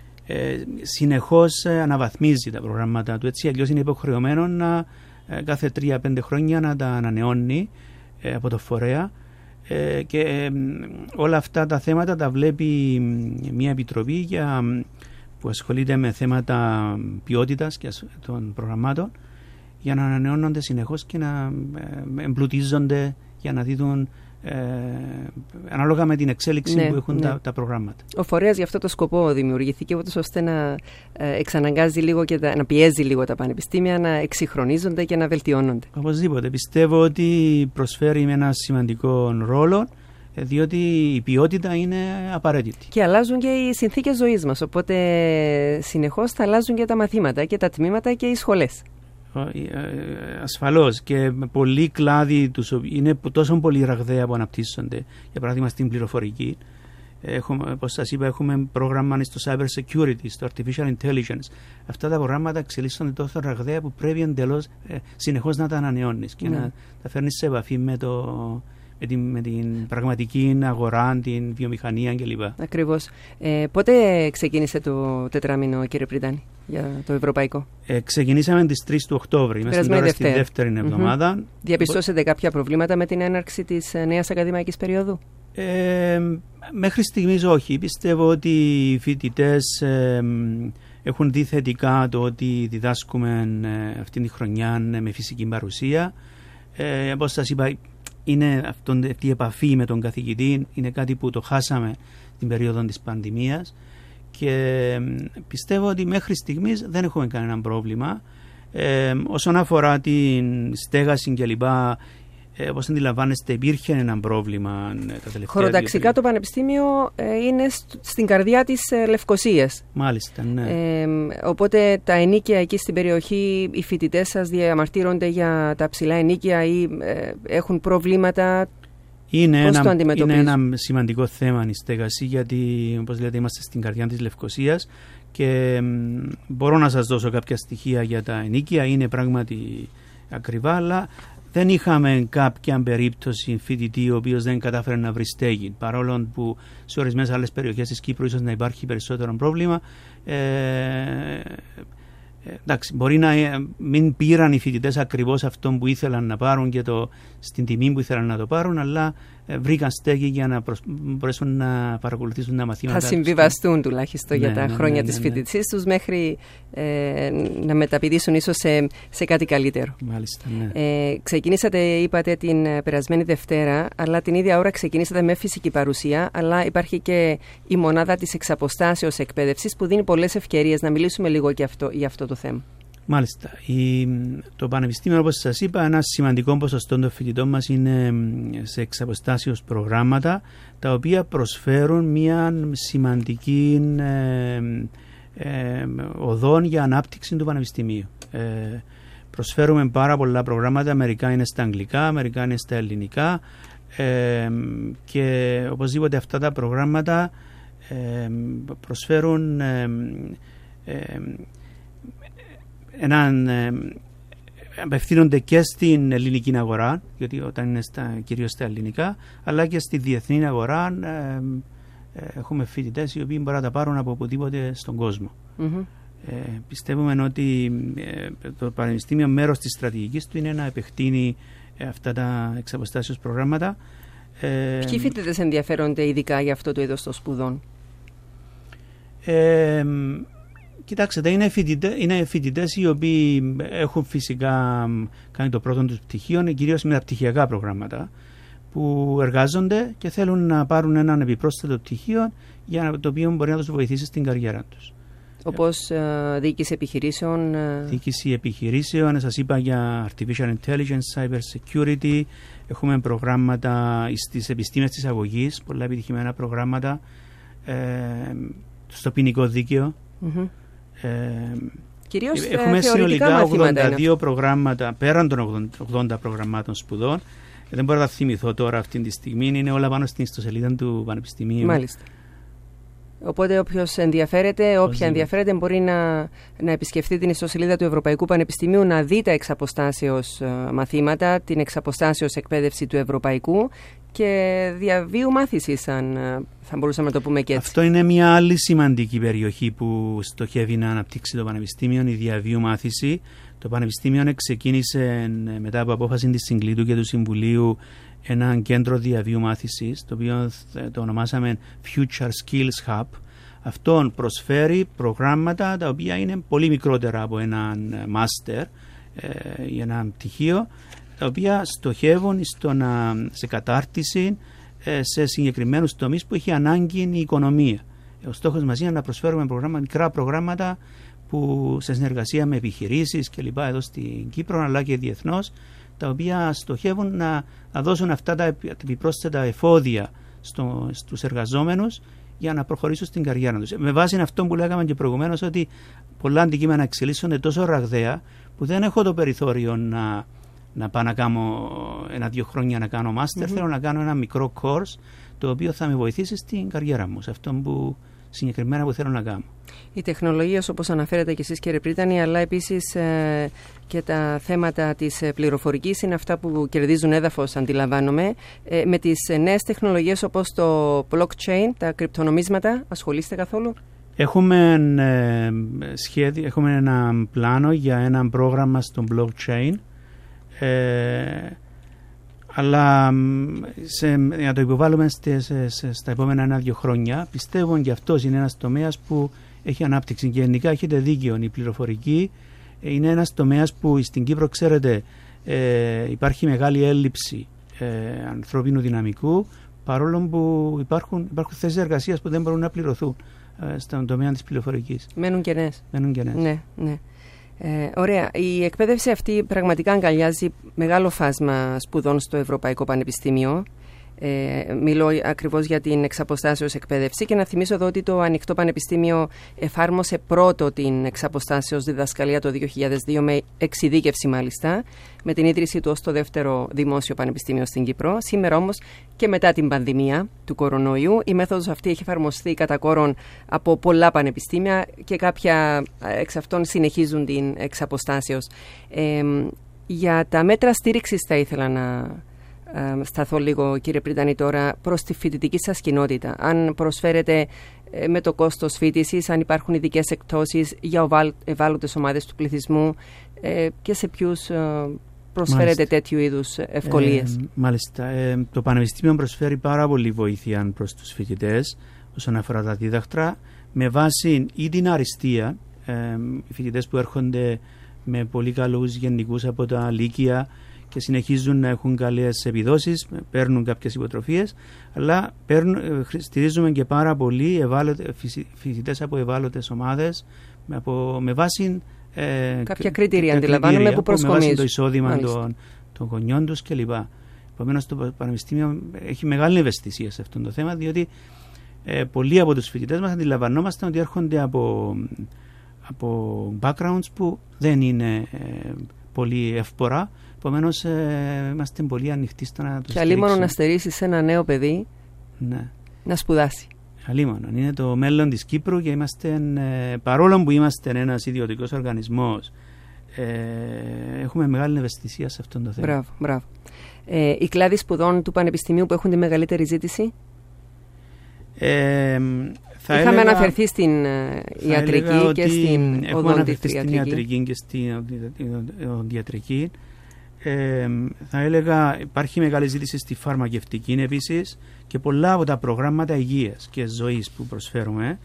συνεχώς αναβαθμίζει τα προγράμματα του, έτσι αλλιώς είναι υποχρεωμένο να κάθε 3-5 χρόνια να τα ανανεώνει από το φορέα και όλα αυτά τα θέματα τα βλέπει μια επιτροπή που ασχολείται με θέματα ποιότητας και των προγραμμάτων για να ανανεώνονται συνεχώς και να εμπλουτίζονται για να δίδουν ανάλογα με την εξέλιξη που έχουν τα προγράμματα. Ο φορέας για αυτό το σκοπό δημιουργήθηκε ώστε να εξαναγκάζει λίγο και να πιέζει λίγο τα πανεπιστήμια να εξυγχρονίζονται και να βελτιώνονται. Οπωσδήποτε. Πιστεύω ότι προσφέρει με ένα σημαντικό ρόλο, διότι η ποιότητα είναι απαραίτητη. Και αλλάζουν και οι συνθήκες ζωής μας, οπότε συνεχώς θα αλλάζουν και τα μαθήματα και τα τμήματα και οι σχολές. Ασφαλώς, και πολλοί κλάδοι είναι τόσο πολύ ραγδαία που αναπτύσσονται. Για παράδειγμα στην πληροφορική, όπως σας είπα, έχουμε πρόγραμμα στο cyber security, στο artificial intelligence. Αυτά τα προγράμματα εξελίσσονται τόσο ραγδαία που πρέπει εντελώς συνεχώς να τα ανανεώνεις και να τα φέρνεις σε επαφή με την πραγματική αγορά, την βιομηχανία κλπ. Ακριβώς. Πότε ξεκίνησε το τετράμινο, κύριε Πριτάνη, για το ευρωπαϊκό? Ξεκινήσαμε τις 3 του Οκτώβρη. Είμαστε τώρα στη δεύτερη εβδομάδα. Διαπιστώσετε κάποια προβλήματα με την έναρξη της νέας ακαδημαϊκής περίοδου? Μέχρι στιγμής όχι. Πιστεύω ότι οι φοιτητές έχουν δει θετικά το ότι διδάσκουμε αυτή τη χρονιά με φυσική παρουσία. Όπως σας είπα, αυτή η επαφή με τον καθηγητή είναι κάτι που το χάσαμε την περίοδο της πανδημίας και πιστεύω ότι μέχρι στιγμής δεν έχουμε κανένα πρόβλημα. Όσον αφορά την στέγαση κλπ, όπως αντιλαμβάνεστε, υπήρχε ένα πρόβλημα τα τελευταία. Χωροταξικά το Πανεπιστήμιο είναι στην καρδιά της Λευκωσίας. Μάλιστα, ναι. Οπότε τα ενοίκια εκεί στην περιοχή, οι φοιτητές σας διαμαρτύρονται για τα ψηλά ενοίκια ή έχουν προβλήματα? Πώς το αντιμετωπίζουν? Είναι ένα σημαντικό θέμα η στέγαση, γιατί όπως λέτε είμαστε στην καρδιά της Λευκωσίας και μπορώ να σας δώσω κάποια στοιχεία για τα ενοίκια, είναι πράγματι ακριβά, αλλά δεν είχαμε κάποια περίπτωση φοιτητή ο οποίος δεν κατάφερε να βρει στέγη. Παρόλο που σε ορισμένες άλλες περιοχές της Κύπρου ίσως να υπάρχει περισσότερο πρόβλημα. Εντάξει, μπορεί να μην πήραν οι φοιτητές ακριβώς αυτό που ήθελαν να πάρουν και στην τιμή που ήθελαν να το πάρουν, αλλά βρήκαν στέγη για να μπορέσουν να παρακολουθήσουν τα μαθήματα. Θα συμβιβαστούν τουλάχιστον για τα χρόνια της φοιτησής τους μέχρι να μεταπηδήσουν ίσως σε κάτι καλύτερο. Μάλιστα, ναι. Ξεκινήσατε, είπατε, την περασμένη Δευτέρα, αλλά την ίδια ώρα ξεκινήσατε με φυσική παρουσία, αλλά υπάρχει και η μονάδα της εξαποστάσεως εκπαίδευσης που δίνει πολλές ευκαιρίες. Να μιλήσουμε λίγο και για αυτό το θέμα. Μάλιστα. Το Πανεπιστήμιο, όπως σας είπα, ένα σημαντικό ποσοστό των φοιτητών μας είναι σε εξαποστάσεως προγράμματα, τα οποία προσφέρουν μια σημαντική οδό για ανάπτυξη του Πανεπιστημίου. Προσφέρουμε πάρα πολλά προγράμματα, μερικά είναι στα αγγλικά, μερικά είναι στα ελληνικά και οπωσδήποτε αυτά τα προγράμματα προσφέρουν απευθύνονται και στην ελληνική αγορά, γιατί όταν είναι κυρίως στα ελληνικά, αλλά και στη διεθνή αγορά έχουμε φοιτητές οι οποίοι μπορούν να τα πάρουν από οπουδήποτε στον κόσμο. Πιστεύουμε ότι το Πανεπιστήμιο μέρος της στρατηγικής του είναι να επεκτείνει αυτά τα εξαποστάσεως προγράμματα. Ποιοι φοιτητές ενδιαφέρονται ειδικά για αυτό το είδος των σπουδών? Κοιτάξτε, είναι φοιτητές οι οποίοι έχουν φυσικά κάνει το πρώτο τους πτυχίο, κυρίως μεταπτυχιακά προγράμματα, που εργάζονται και θέλουν να πάρουν έναν επιπρόσθετο πτυχίο για το οποίο μπορεί να τους βοηθήσει στην καριέρα τους. Όπως διοίκηση επιχειρήσεων. Διοίκηση επιχειρήσεων, σας είπα για artificial intelligence, cyber security. Έχουμε προγράμματα στις επιστήμες της αγωγής, πολλά επιτυχημένα προγράμματα στο ποινικό δίκαιο. Έχουμε συνολικά 82 προγράμματα, πέραν των 80 προγραμμάτων σπουδών, Δεν μπορώ να τα θυμηθώ τώρα αυτή τη στιγμή. Είναι όλα πάνω στην ιστοσελίδα του Πανεπιστημίου. Μάλιστα. Οπότε όποιος ενδιαφέρεται, όποια ενδιαφέρεται μπορεί να επισκεφτεί την ιστοσελίδα του Ευρωπαϊκού Πανεπιστημίου, να δει τα εξαποστάσεως μαθήματα, την εξαποστάσεως εκπαίδευση του Ευρωπαϊκού και διαβίου μάθησης, αν θα μπορούσαμε να το πούμε και έτσι. Αυτό είναι μια άλλη σημαντική περιοχή που στοχεύει να αναπτύξει το Πανεπιστήμιο, η διαβίου μάθηση. Το Πανεπιστήμιο ξεκίνησε μετά από απόφαση της Συγκλήτου και του Συμβουλίου ένα κέντρο διαβίου μάθησης, το οποίο το ονομάσαμε Future Skills Hub. Αυτό προσφέρει προγράμματα τα οποία είναι πολύ μικρότερα από έναν μάστερ ή ένα πτυχίο, τα οποία στοχεύουν σε κατάρτιση σε συγκεκριμένους τομείς που έχει ανάγκη η οικονομία. Ο στόχος μας είναι να προσφέρουμε μικρά προγράμματα που σε συνεργασία με επιχειρήσεις και λοιπά εδώ στην Κύπρο αλλά και διεθνώς, τα οποία στοχεύουν να δώσουν αυτά τα επιπρόσθετα εφόδια στους εργαζόμενους για να προχωρήσουν στην καριέρα τους. Με βάση αυτό που λέγαμε και προηγουμένως, ότι πολλά αντικείμενα εξελίσσονται τόσο ραγδαία που δεν έχω το περιθώριο να πάω να κάνω 1-2 χρόνια να κάνω μάστερ. Θέλω να κάνω ένα μικρό course το οποίο θα με βοηθήσει στην καριέρα μου, σε αυτό που συγκεκριμένα που θέλω να κάνω. Οι τεχνολογίες, όπως αναφέρετε και εσείς, κύριε Πρίτανη, αλλά επίσης και τα θέματα της πληροφορικής είναι αυτά που κερδίζουν έδαφος, αντιλαμβάνομαι. Με τις νέες τεχνολογίες όπως το blockchain, τα κρυπτονομίσματα, ασχολείστε καθόλου? Έχουμε ένα πλάνο για ένα πρόγραμμα στο blockchain, αλλά να το υποβάλουμε στα επόμενα 1-2 χρόνια. Πιστεύω και αυτός είναι ένας τομέας που έχει ανάπτυξη και γενικά έχετε δίκιο. Η πληροφορική είναι ένας τομέας που στην Κύπρο, ξέρετε, υπάρχει μεγάλη έλλειψη ανθρώπινου δυναμικού, παρόλο που υπάρχουν θέσεις εργασίας που δεν μπορούν να πληρωθούν στον τομέα της πληροφορικής. Μένουν κενές. Ναι. Ωραία. Η εκπαίδευση αυτή πραγματικά αγκαλιάζει μεγάλο φάσμα σπουδών στο Ευρωπαϊκό Πανεπιστήμιο. Μιλώ ακριβώς για την εξαποστάσεως εκπαίδευση και να θυμίσω εδώ ότι το Ανοιχτό Πανεπιστήμιο εφάρμοσε πρώτο την εξαποστάσεως διδασκαλία το 2002 με εξειδίκευση μάλιστα, με την ίδρυσή του ως το δεύτερο δημόσιο πανεπιστήμιο στην Κύπρο. Σήμερα όμως και μετά την πανδημία του κορονοϊού η μέθοδος αυτή έχει εφαρμοστεί κατά κόρον από πολλά πανεπιστήμια και κάποια εξ αυτών συνεχίζουν την εξαποστάσεως. Για τα μέτρα στήριξης θα ήθελα να σταθώ λίγο, κύριε Πρίτανη, τώρα προς τη φοιτητική σας κοινότητα. Αν προσφέρετε με το κόστος φοιτησης, αν υπάρχουν ειδικές εκπτώσεις για ευάλωτες ομάδες του πληθυσμού και σε ποιους προσφέρετε τέτοιου είδους ευκολίες. Μάλιστα. Το Πανεπιστήμιο προσφέρει πάρα πολύ βοήθεια προς τους φοιτητές όσον αφορά τα δίδακτρα, με βάση ή την αριστεία, οι φοιτητές που έρχονται με πολύ καλούς γενικούς από τα λύκεια και συνεχίζουν να έχουν καλές επιδόσεις, παίρνουν κάποιες υποτροφίες, αλλά στηρίζουμε και πάρα πολύ φοιτητές από ευάλωτες ομάδες με βάση κάποια κριτήρια, αντιλαμβάνομαι, που προσκομίζουν. Με βάση το εισόδημα των γονιών τους κλπ. Επομένως, το Πανεπιστήμιο έχει μεγάλη ευαισθησία σε αυτό το θέμα, διότι πολλοί από τους φοιτητές μας αντιλαμβανόμαστε ότι έρχονται από backgrounds που δεν είναι πολύ εύπορα. Επομένως, είμαστε πολύ ανοιχτοί στο να το στηρίξουμε. Και αλλήμον να στερήσεις ένα νέο παιδί να σπουδάσει. Αλλήμον. Είναι το μέλλον της Κύπρου και παρόλο που είμαστε ένας ιδιωτικός οργανισμός, έχουμε μεγάλη ευαισθησία σε αυτό το θέμα. Μπράβο. Οι κλάδοι σπουδών του Πανεπιστημίου που έχουν τη μεγαλύτερη ζήτηση? Είχαμε αναφερθεί στην ιατρική και στην οδοντιατρική. Και στην οδοντιατρική. Θα έλεγα υπάρχει μεγάλη ζήτηση στη φαρμακευτική επίσης και πολλά από τα προγράμματα υγείας και ζωής που προσφέρουμε.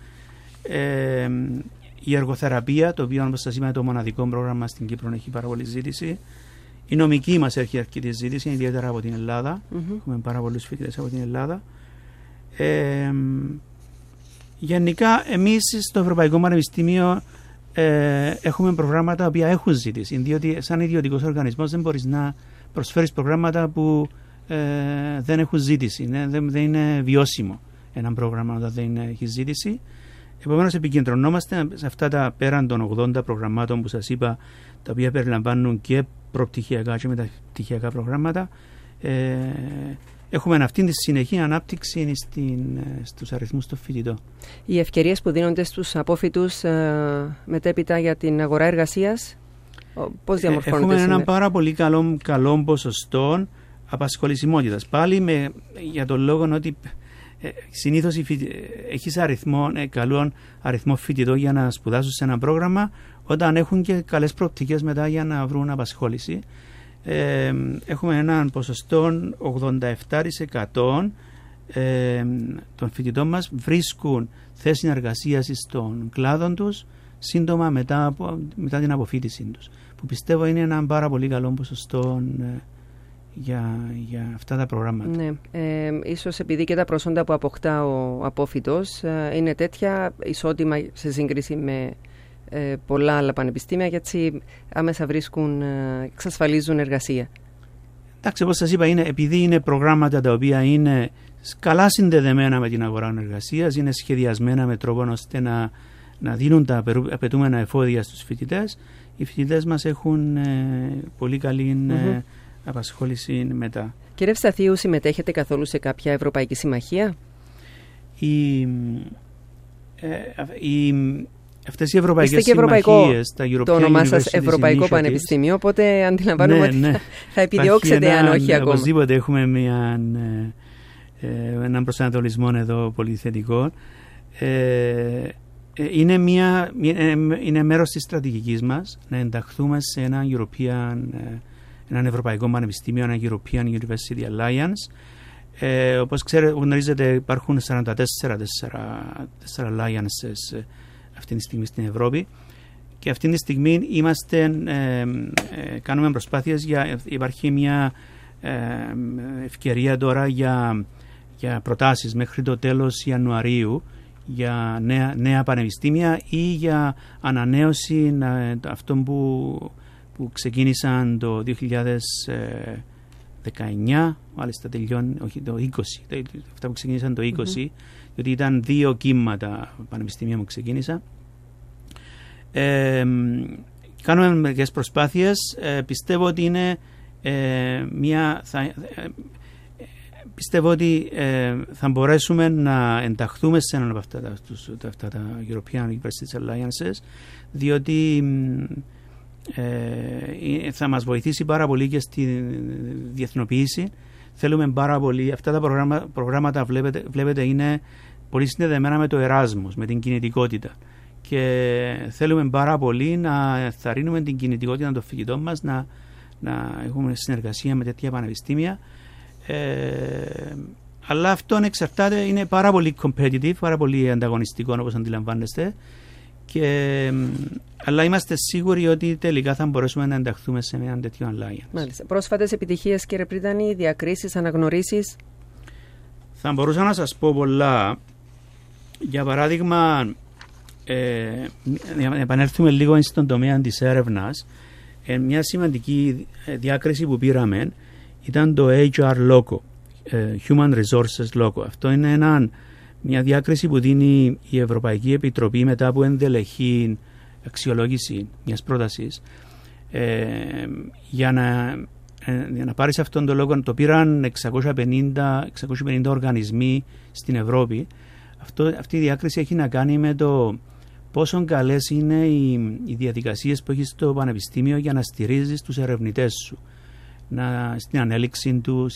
Η εργοθεραπεία, το οποίο όπως σας είπα είναι το μοναδικό πρόγραμμα στην Κύπρο, έχει πάρα πολύ ζήτηση. Η νομική μας έχει αρκετή ζήτηση, ιδιαίτερα από την Ελλάδα. Έχουμε πάρα πολλούς φοιτητές από την Ελλάδα. Γενικά εμείς στο Ευρωπαϊκό Πανεπιστήμιο έχουμε προγράμματα που έχουν ζήτηση, διότι σαν ιδιωτικός οργανισμός δεν μπορείς να προσφέρεις προγράμματα που δεν έχουν ζήτηση. Δεν είναι βιώσιμο ένα πρόγραμμα όταν δεν έχει ζήτηση. Επομένως, επικεντρωνόμαστε σε αυτά τα πέραν των 80 προγραμμάτων που σας είπα, τα οποία περιλαμβάνουν και προπτυχιακά και μεταπτυχιακά προγράμματα. έχουμε αυτή τη συνεχή ανάπτυξη στους αριθμούς των φοιτητών. Οι ευκαιρίες που δίνονται στους απόφοιτους μετέπειτα για την αγορά εργασίας, πώς διαμορφώνονται Έχουμε σήμερα? ένα πάρα πολύ καλό ποσοστό απασχολησιμότητας. Πάλι για τον λόγο ότι συνήθως έχεις καλό αριθμό φοιτητών για να σπουδάσουν σε ένα πρόγραμμα, όταν έχουν και καλές προοπτικές μετά για να βρουν απασχόληση. Έχουμε έναν ποσοστό 87% των φοιτητών μας βρίσκουν θέση εργασίας στον κλάδο τους σύντομα μετά την αποφοίτησή τους, που πιστεύω είναι ένα πάρα πολύ καλό ποσοστό για αυτά τα προγράμματα. Ναι, ίσως επειδή και τα προσόντα που αποκτά ο απόφοιτος είναι τέτοια ισότιμα σε σύγκριση με πολλά άλλα πανεπιστήμια, γιατί άμεσα εξασφαλίζουν εργασία. Εντάξει, όπως σας είπα, επειδή είναι προγράμματα τα οποία είναι καλά συνδεδεμένα με την αγορά εργασίας, είναι σχεδιασμένα με τρόπο ώστε να δίνουν τα απαιτούμενα εφόδια στους φοιτητές. Οι φοιτητές μας έχουν πολύ καλή απασχόληση μετά. Κύριε Ευσταθίου, συμμετέχετε καθόλου σε κάποια ευρωπαϊκή συμμαχία? Αυτές οι ευρωπαϊκές συμμαχίες, το όνομά σας Ευρωπαϊκό Πανεπιστήμιο, οπότε αντιλαμβάνομαι ότι θα επιδιώξετε, αν όχι ακόμα. Οπωσδήποτε έχουμε έναν προσανατολισμό εδώ πολύ θετικό. Είναι μέρος της στρατηγικής μας να ενταχθούμε σε έναν Ευρωπαϊκό Πανεπιστήμιο, ένα European University Alliance. Όπως γνωρίζετε, υπάρχουν 44 alliances αυτή τη στιγμή στην Ευρώπη, και αυτή τη στιγμή κάνουμε προσπάθειες υπάρχει μια ευκαιρία τώρα για προτάσεις μέχρι το τέλος Ιανουαρίου για νέα πανεπιστήμια ή για ανανέωση αυτών που ξεκίνησαν το 2019, μάλιστα τελειώνει, όχι το 20, αυτά που ξεκίνησαν το 20, διότι ήταν 2 κύματα πανεπιστήμια που ξεκίνησα. Κάνουμε μερικές προσπάθειες. Πιστεύω ότι είναι πιστεύω ότι θα μπορέσουμε να ενταχθούμε σε έναν από αυτά τα European University Alliances, διότι θα μας βοηθήσει πάρα πολύ και στη διεθνοποίηση. Θέλουμε πάρα πολύ. Αυτά τα προγράμματα βλέπετε είναι πολύ συνδεδεμένα με το Εράσμους, με την κινητικότητα, και θέλουμε πάρα πολύ να ενθαρρύνουμε την κινητικότητα των φοιτητών μας, να έχουμε συνεργασία με τέτοια πανεπιστήμια. Αλλά αυτό εξαρτάται, είναι πάρα πολύ competitive, πάρα πολύ ανταγωνιστικό, όπως αντιλαμβάνεστε, αλλά είμαστε σίγουροι ότι τελικά θα μπορέσουμε να ενταχθούμε σε ένα τέτοιο alliance. Μάλιστα. Πρόσφατες επιτυχίες, κύριε Πρίτανη, διακρίσεις, αναγνωρίσεις? Θα μπορούσα να σας πω πολλά. Για παράδειγμα, να επανέλθουμε λίγο στον τομέα της έρευνας. Μια σημαντική διάκριση που πήραμε ήταν το HR Loco, Human Resources Loco. Αυτό είναι μια διάκριση που δίνει η Ευρωπαϊκή Επιτροπή μετά από ενδελεχή αξιολόγηση μιας πρότασης. Για να πάρεις αυτόν τον λόγο, το πήραν 650 οργανισμοί στην Ευρώπη. Αυτή η διάκριση έχει να κάνει με το πόσο καλές είναι οι διαδικασίες που έχεις στο πανεπιστήμιο για να στηρίζεις τους ερευνητές σου, στην ανέλυξη τους,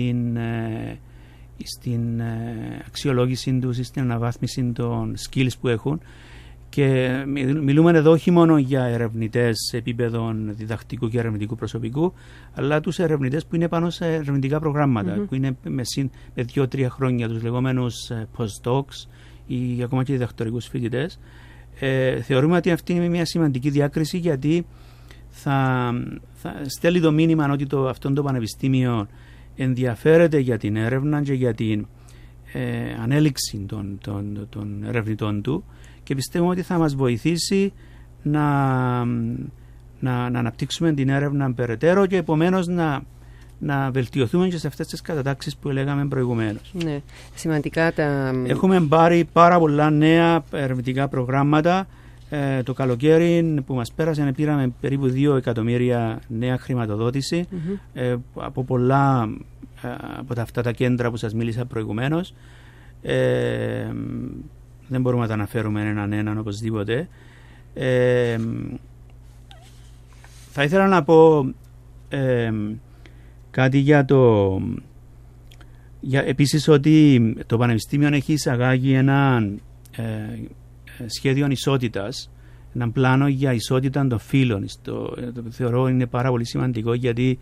στην αξιολόγηση τους, στην αναβάθμιση των skills που έχουν. Και μιλούμε εδώ όχι μόνο για ερευνητές σε επίπεδο διδακτικού και ερευνητικού προσωπικού, αλλά τους ερευνητές που είναι πάνω σε ερευνητικά προγράμματα, που είναι με 2-3 χρόνια, τους λεγόμενους postdocs ή ακόμα και διδακτορικούς φοιτητές. Θεωρούμε ότι αυτή είναι μια σημαντική διάκριση, γιατί θα στέλνει το μήνυμα ότι αυτό το πανεπιστήμιο ενδιαφέρεται για την έρευνα και για την ανέλυξη των ερευνητών του, και πιστεύουμε ότι θα μας βοηθήσει να αναπτύξουμε την έρευνα περαιτέρω και επομένως να βελτιωθούμε και σε αυτές τις κατατάξεις που λέγαμε προηγουμένως. Ναι, σημαντικά Έχουμε πάρει πάρα πολλά νέα ερευνητικά προγράμματα. Το καλοκαίρι που μας πέρασε πήραμε περίπου 2 εκατομμύρια νέα χρηματοδότηση από πολλά από αυτά τα κέντρα που σας μίλησα προηγουμένως. Δεν μπορούμε να τα αναφέρουμε έναν οπωσδήποτε. Θα ήθελα να πω κάτι επίσης, ότι το Πανεπιστήμιο έχει εισαγάγει ένα σχέδιο ισότητας, έναν πλάνο για ισότητα των φύλων. Το θεωρώ είναι πάρα πολύ σημαντικό, γιατί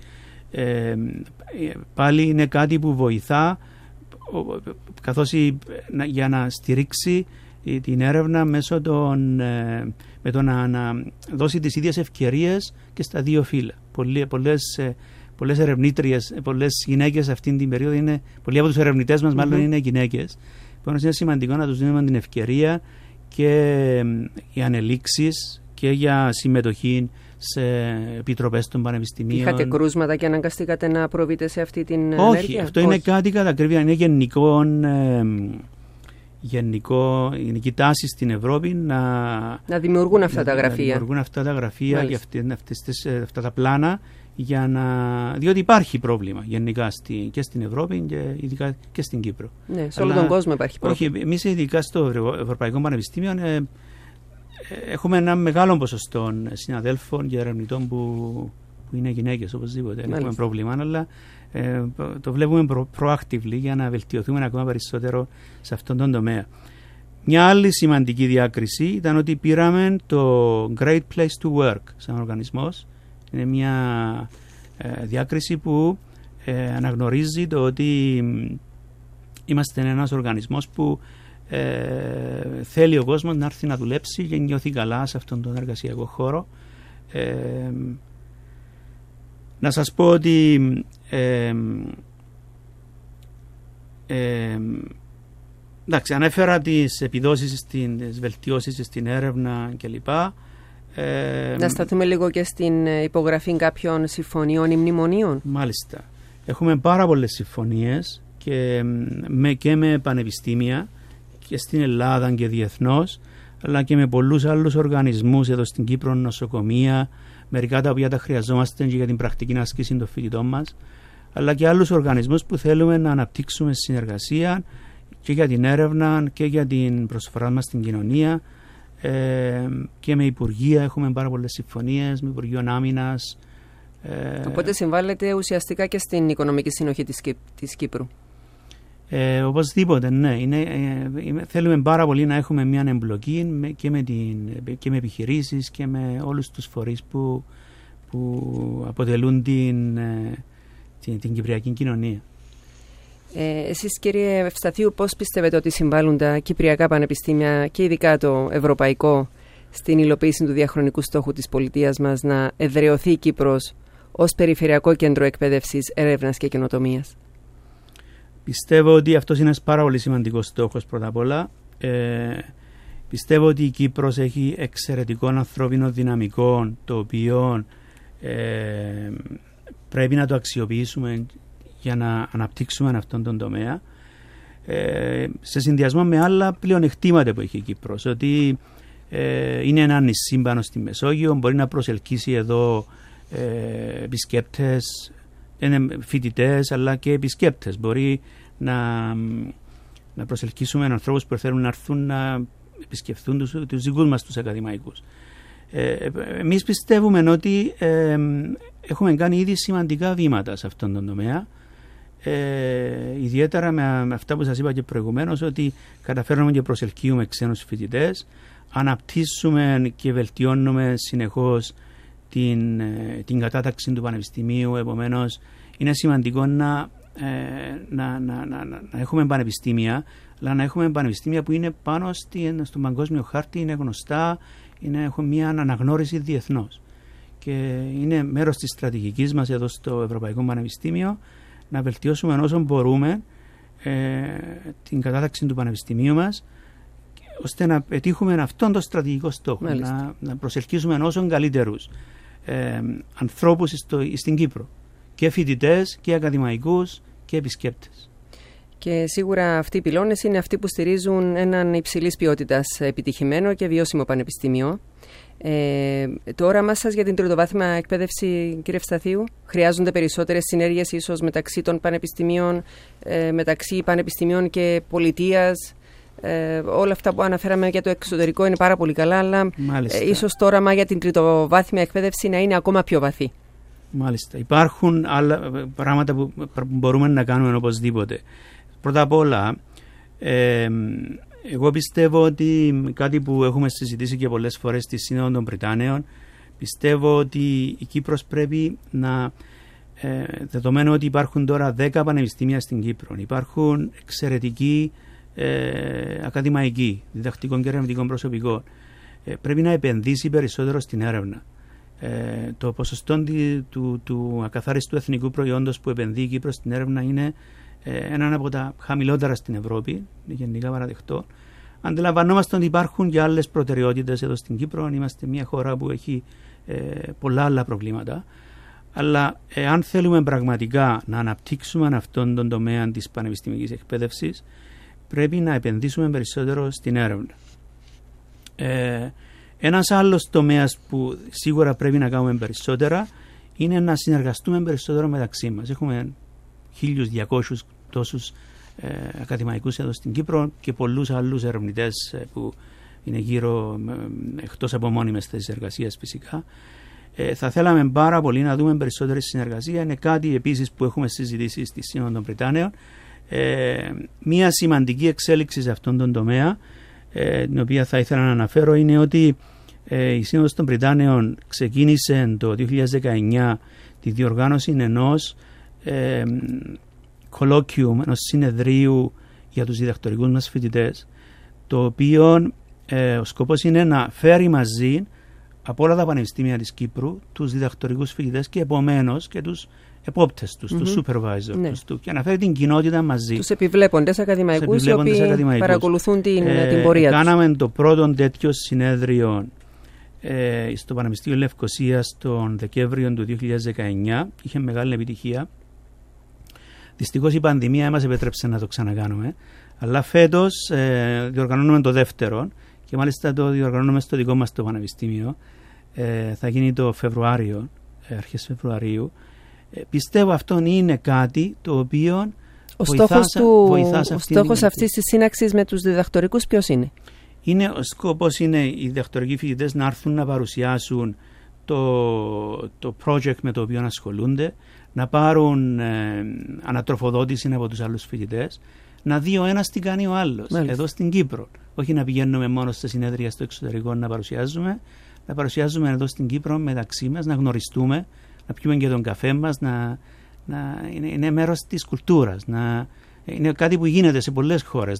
πάλι είναι κάτι που βοηθά, καθώς για να στηρίξει την έρευνα μέσω με το να δώσει τις ίδιες ευκαιρίες και στα δύο φύλλα. Πολλές ερευνήτριες, πολλές γυναίκες αυτήν την περίοδο πολλοί από τους ερευνητές μας μάλλον είναι γυναίκες. Επομένως είναι σημαντικό να τους δίνουμε την ευκαιρία και για ανελήξεις και για συμμετοχή σε επιτροπές των πανεπιστημίων. Είχατε κρούσματα και αναγκαστήκατε να προβείτε σε αυτή την ενέργεια? Όχι, αυτό είναι κάτι κατά ακρίβεια, είναι γενική τάση στην Ευρώπη να δημιουργούν αυτά τα γραφεία. Να δημιουργούν αυτά τα γραφεία και αυτά τα πλάνα, διότι υπάρχει πρόβλημα γενικά και στην Ευρώπη και ειδικά και στην Κύπρο. Ναι, σε όλο τον κόσμο υπάρχει πρόβλημα. Όχι, εμείς ειδικά στο Ευρωπαϊκό Πανεπιστήμιο έχουμε ένα μεγάλο ποσοστό συναδέλφων και ερευνητών που είναι γυναίκες, οπωσδήποτε. Δεν έχουμε πρόβλημα, αλλά το βλέπουμε proactively για να βελτιωθούμε ακόμα περισσότερο σε αυτόν τον τομέα. Μια άλλη σημαντική διάκριση ήταν ότι πήραμε το Great Place to Work σαν οργανισμός. Είναι μια διάκριση που αναγνωρίζει το ότι είμαστε ένας οργανισμός που θέλει ο κόσμος να έρθει να δουλέψει και νιώθει καλά σε αυτόν τον εργασιακό χώρο. Να σας πω ότι εντάξει, ανέφερα τις επιδόσεις, τις βελτιώσεις στην έρευνα κλπ. Να σταθούμε λίγο και στην υπογραφή κάποιων συμφωνιών ή μνημονίων. Μάλιστα. Έχουμε πάρα πολλές συμφωνίες και με πανεπιστήμια και στην Ελλάδα και διεθνώς, αλλά και με πολλούς άλλους οργανισμούς εδώ στην Κύπρο, νοσοκομεία, μερικά τα οποία τα χρειαζόμαστε και για την πρακτική άσκηση των φοιτητών μας, αλλά και άλλους οργανισμούς που θέλουμε να αναπτύξουμε συνεργασία και για την έρευνα και για την προσφορά μας στην κοινωνία. Και με υπουργεία έχουμε πάρα πολλές συμφωνίες, με Υπουργείο Άμυνας. Οπότε συμβάλλεται ουσιαστικά και στην οικονομική συνοχή της Κύπρου. Οπωσδήποτε, ναι. Θέλουμε πάρα πολύ να έχουμε μια εμπλοκή και με επιχειρήσεις και με όλους τους φορείς που αποτελούν την κυπριακή κοινωνία. Εσείς, κύριε Ευσταθίου, πώς πιστεύετε ότι συμβάλλουν τα κυπριακά πανεπιστήμια και ειδικά το ευρωπαϊκό στην υλοποίηση του διαχρονικού στόχου της πολιτείας μας να εδραιωθεί η Κύπρος ως περιφερειακό κέντρο εκπαίδευσης, έρευνας και καινοτομίας? Πιστεύω ότι αυτός είναι ένας πάρα πολύ σημαντικός στόχος πρώτα απ' όλα. Πιστεύω ότι η Κύπρος έχει εξαιρετικό ανθρώπινο δυναμικό, το οποίο πρέπει να το αξιοποιήσουμε για να αναπτύξουμε αυτόν τον τομέα, σε συνδυασμό με άλλα πλεονεκτήματα που έχει η Κύπρος, ότι είναι ένα νησί πάνω στη Μεσόγειο, μπορεί να προσελκύσει εδώ επισκέπτες, φοιτητές αλλά και επισκέπτες. Μπορεί να προσελκύσουμε ανθρώπους που θέλουν να έρθουν να επισκεφθούν τους δικούς μας τους ακαδημαϊκούς. Εμείς πιστεύουμε ότι έχουμε κάνει ήδη σημαντικά βήματα σε αυτόν τον τομέα, ιδιαίτερα με αυτά που σας είπα και προηγουμένως, ότι καταφέρνουμε και προσελκύουμε ξένους φοιτητές, αναπτύσσουμε και βελτιώνουμε συνεχώς την κατάταξη του πανεπιστημίου. Επομένως είναι σημαντικό να έχουμε πανεπιστήμια, αλλά να έχουμε πανεπιστήμια που είναι πάνω στον παγκόσμιο χάρτη, είναι γνωστά, έχουν μια αναγνώριση διεθνώς. Και είναι μέρος της στρατηγικής μας εδώ στο Ευρωπαϊκό Πανεπιστήμιο να βελτιώσουμε όσο μπορούμε την κατάταξη του πανεπιστημίου μας, ώστε να πετύχουμε αυτόν τον στρατηγικό στόχο, να προσελκύσουμε όσων καλύτερους ανθρώπους στην Κύπρο, και φοιτητές και ακαδημαϊκούς και επισκέπτες. Και σίγουρα αυτοί οι πυλώνες είναι αυτοί που στηρίζουν έναν υψηλής ποιότητας επιτυχημένο και βιώσιμο πανεπιστήμιο. Το όραμά σας για την τριτοβάθμια εκπαίδευση, κύριε Ευσταθίου, χρειάζονται περισσότερες συνέργειες ίσως μεταξύ των πανεπιστημίων, μεταξύ πανεπιστημίων και πολιτείας? Όλα αυτά που αναφέραμε για το εξωτερικό είναι πάρα πολύ καλά, αλλά ίσως το όραμα για την τριτοβάθμια εκπαίδευση να είναι ακόμα πιο βαθύ. Μάλιστα. Υπάρχουν άλλα πράγματα που μπορούμε να κάνουμε οπωσδήποτε. Πρώτα απ' όλα, εγώ πιστεύω ότι κάτι που έχουμε συζητήσει και πολλές φορές στη Σύνοδο των Πριτάνεων, πιστεύω ότι η Κύπρος πρέπει να, δεδομένου ότι υπάρχουν τώρα 10 πανεπιστήμια στην Κύπρο, υπάρχουν εξαιρετικοί ακαδημαϊκοί, διδακτικών και ερευνητικών προσωπικών, πρέπει να επενδύσει περισσότερο στην έρευνα. Το ποσοστό του ακαθάριστου εθνικού προϊόντος που επενδύει η Κύπρος στην έρευνα είναι έναν από τα χαμηλότερα στην Ευρώπη, γενικά παραδεχτό. Αντιλαμβανόμαστε ότι υπάρχουν και άλλες προτεραιότητες εδώ στην Κύπρο. Είμαστε μια χώρα που έχει πολλά άλλα προβλήματα. Αλλά αν θέλουμε πραγματικά να αναπτύξουμε αυτόν τον τομέα της πανεπιστημιακής εκπαίδευσης, πρέπει να επενδύσουμε περισσότερο στην έρευνα. Ένας άλλος τομέας που σίγουρα πρέπει να κάνουμε περισσότερα είναι να συνεργαστούμε περισσότερο μεταξύ μας. Έχουμε 1.200 τόσους ακαδημαϊκούς εδώ στην Κύπρο και πολλούς άλλους ερευνητές που είναι γύρω, εκτός από μόνιμες θέσεις εργασίας φυσικά. Θα θέλαμε πάρα πολύ να δούμε περισσότερη συνεργασία. Είναι κάτι επίσης που έχουμε συζητήσει στη Σύνοδο των Πριτάνεων. Μία σημαντική εξέλιξη σε αυτόν τον τομέα, την οποία θα ήθελα να αναφέρω, είναι ότι η Σύνοδος των Πριτάνεων ξεκίνησε το 2019 τη διοργάνωση ενός colloquium, ενός συνεδρίου για τους διδακτορικούς μας φοιτητές, το οποίο ο σκοπός είναι να φέρει μαζί από όλα τα πανεπιστήμια της Κύπρου τους διδακτορικούς φοιτητές και επομένως και τους επόπτες τους, τους supervisors τους, και να φέρει την κοινότητα μαζί. Τους επιβλέποντες ακαδημαϊκούς οι οποίοι παρακολουθούν την πορεία τους. Κάναμε το πρώτο τέτοιο συνέδριο στο Πανεπιστήμιο Λευκωσίας τον Δεκέμβριο του 2019. Είχε μεγάλη επιτυχία. Δυστυχώς η πανδημία μας επέτρεψε να το ξανακάνουμε. Αλλά φέτος διοργανώνουμε το δεύτερο και μάλιστα το διοργανώνουμε στο δικό μας το πανεπιστήμιο. Θα γίνει το Φεβρουάριο, αρχές Φεβρουαρίου. Πιστεύω αυτό είναι κάτι το οποίο ο στόχος αυτής της σύναξης με τους διδακτορικούς ποιος είναι? Ο σκοπός είναι οι διδακτορικοί φοιτητές να έρθουν να παρουσιάσουν το project με το οποίο ασχολούνται, να πάρουν ανατροφοδότηση από τους άλλους φοιτητές, να δει ο ένας τι κάνει ο άλλος. Μάλιστα. Εδώ στην Κύπρο. Όχι να πηγαίνουμε μόνο στα συνέδρια στο εξωτερικό να παρουσιάζουμε εδώ στην Κύπρο μεταξύ μας, να γνωριστούμε, να πιούμε και τον καφέ μας, είναι μέρος της κουλτούρας. Είναι κάτι που γίνεται σε πολλές χώρες,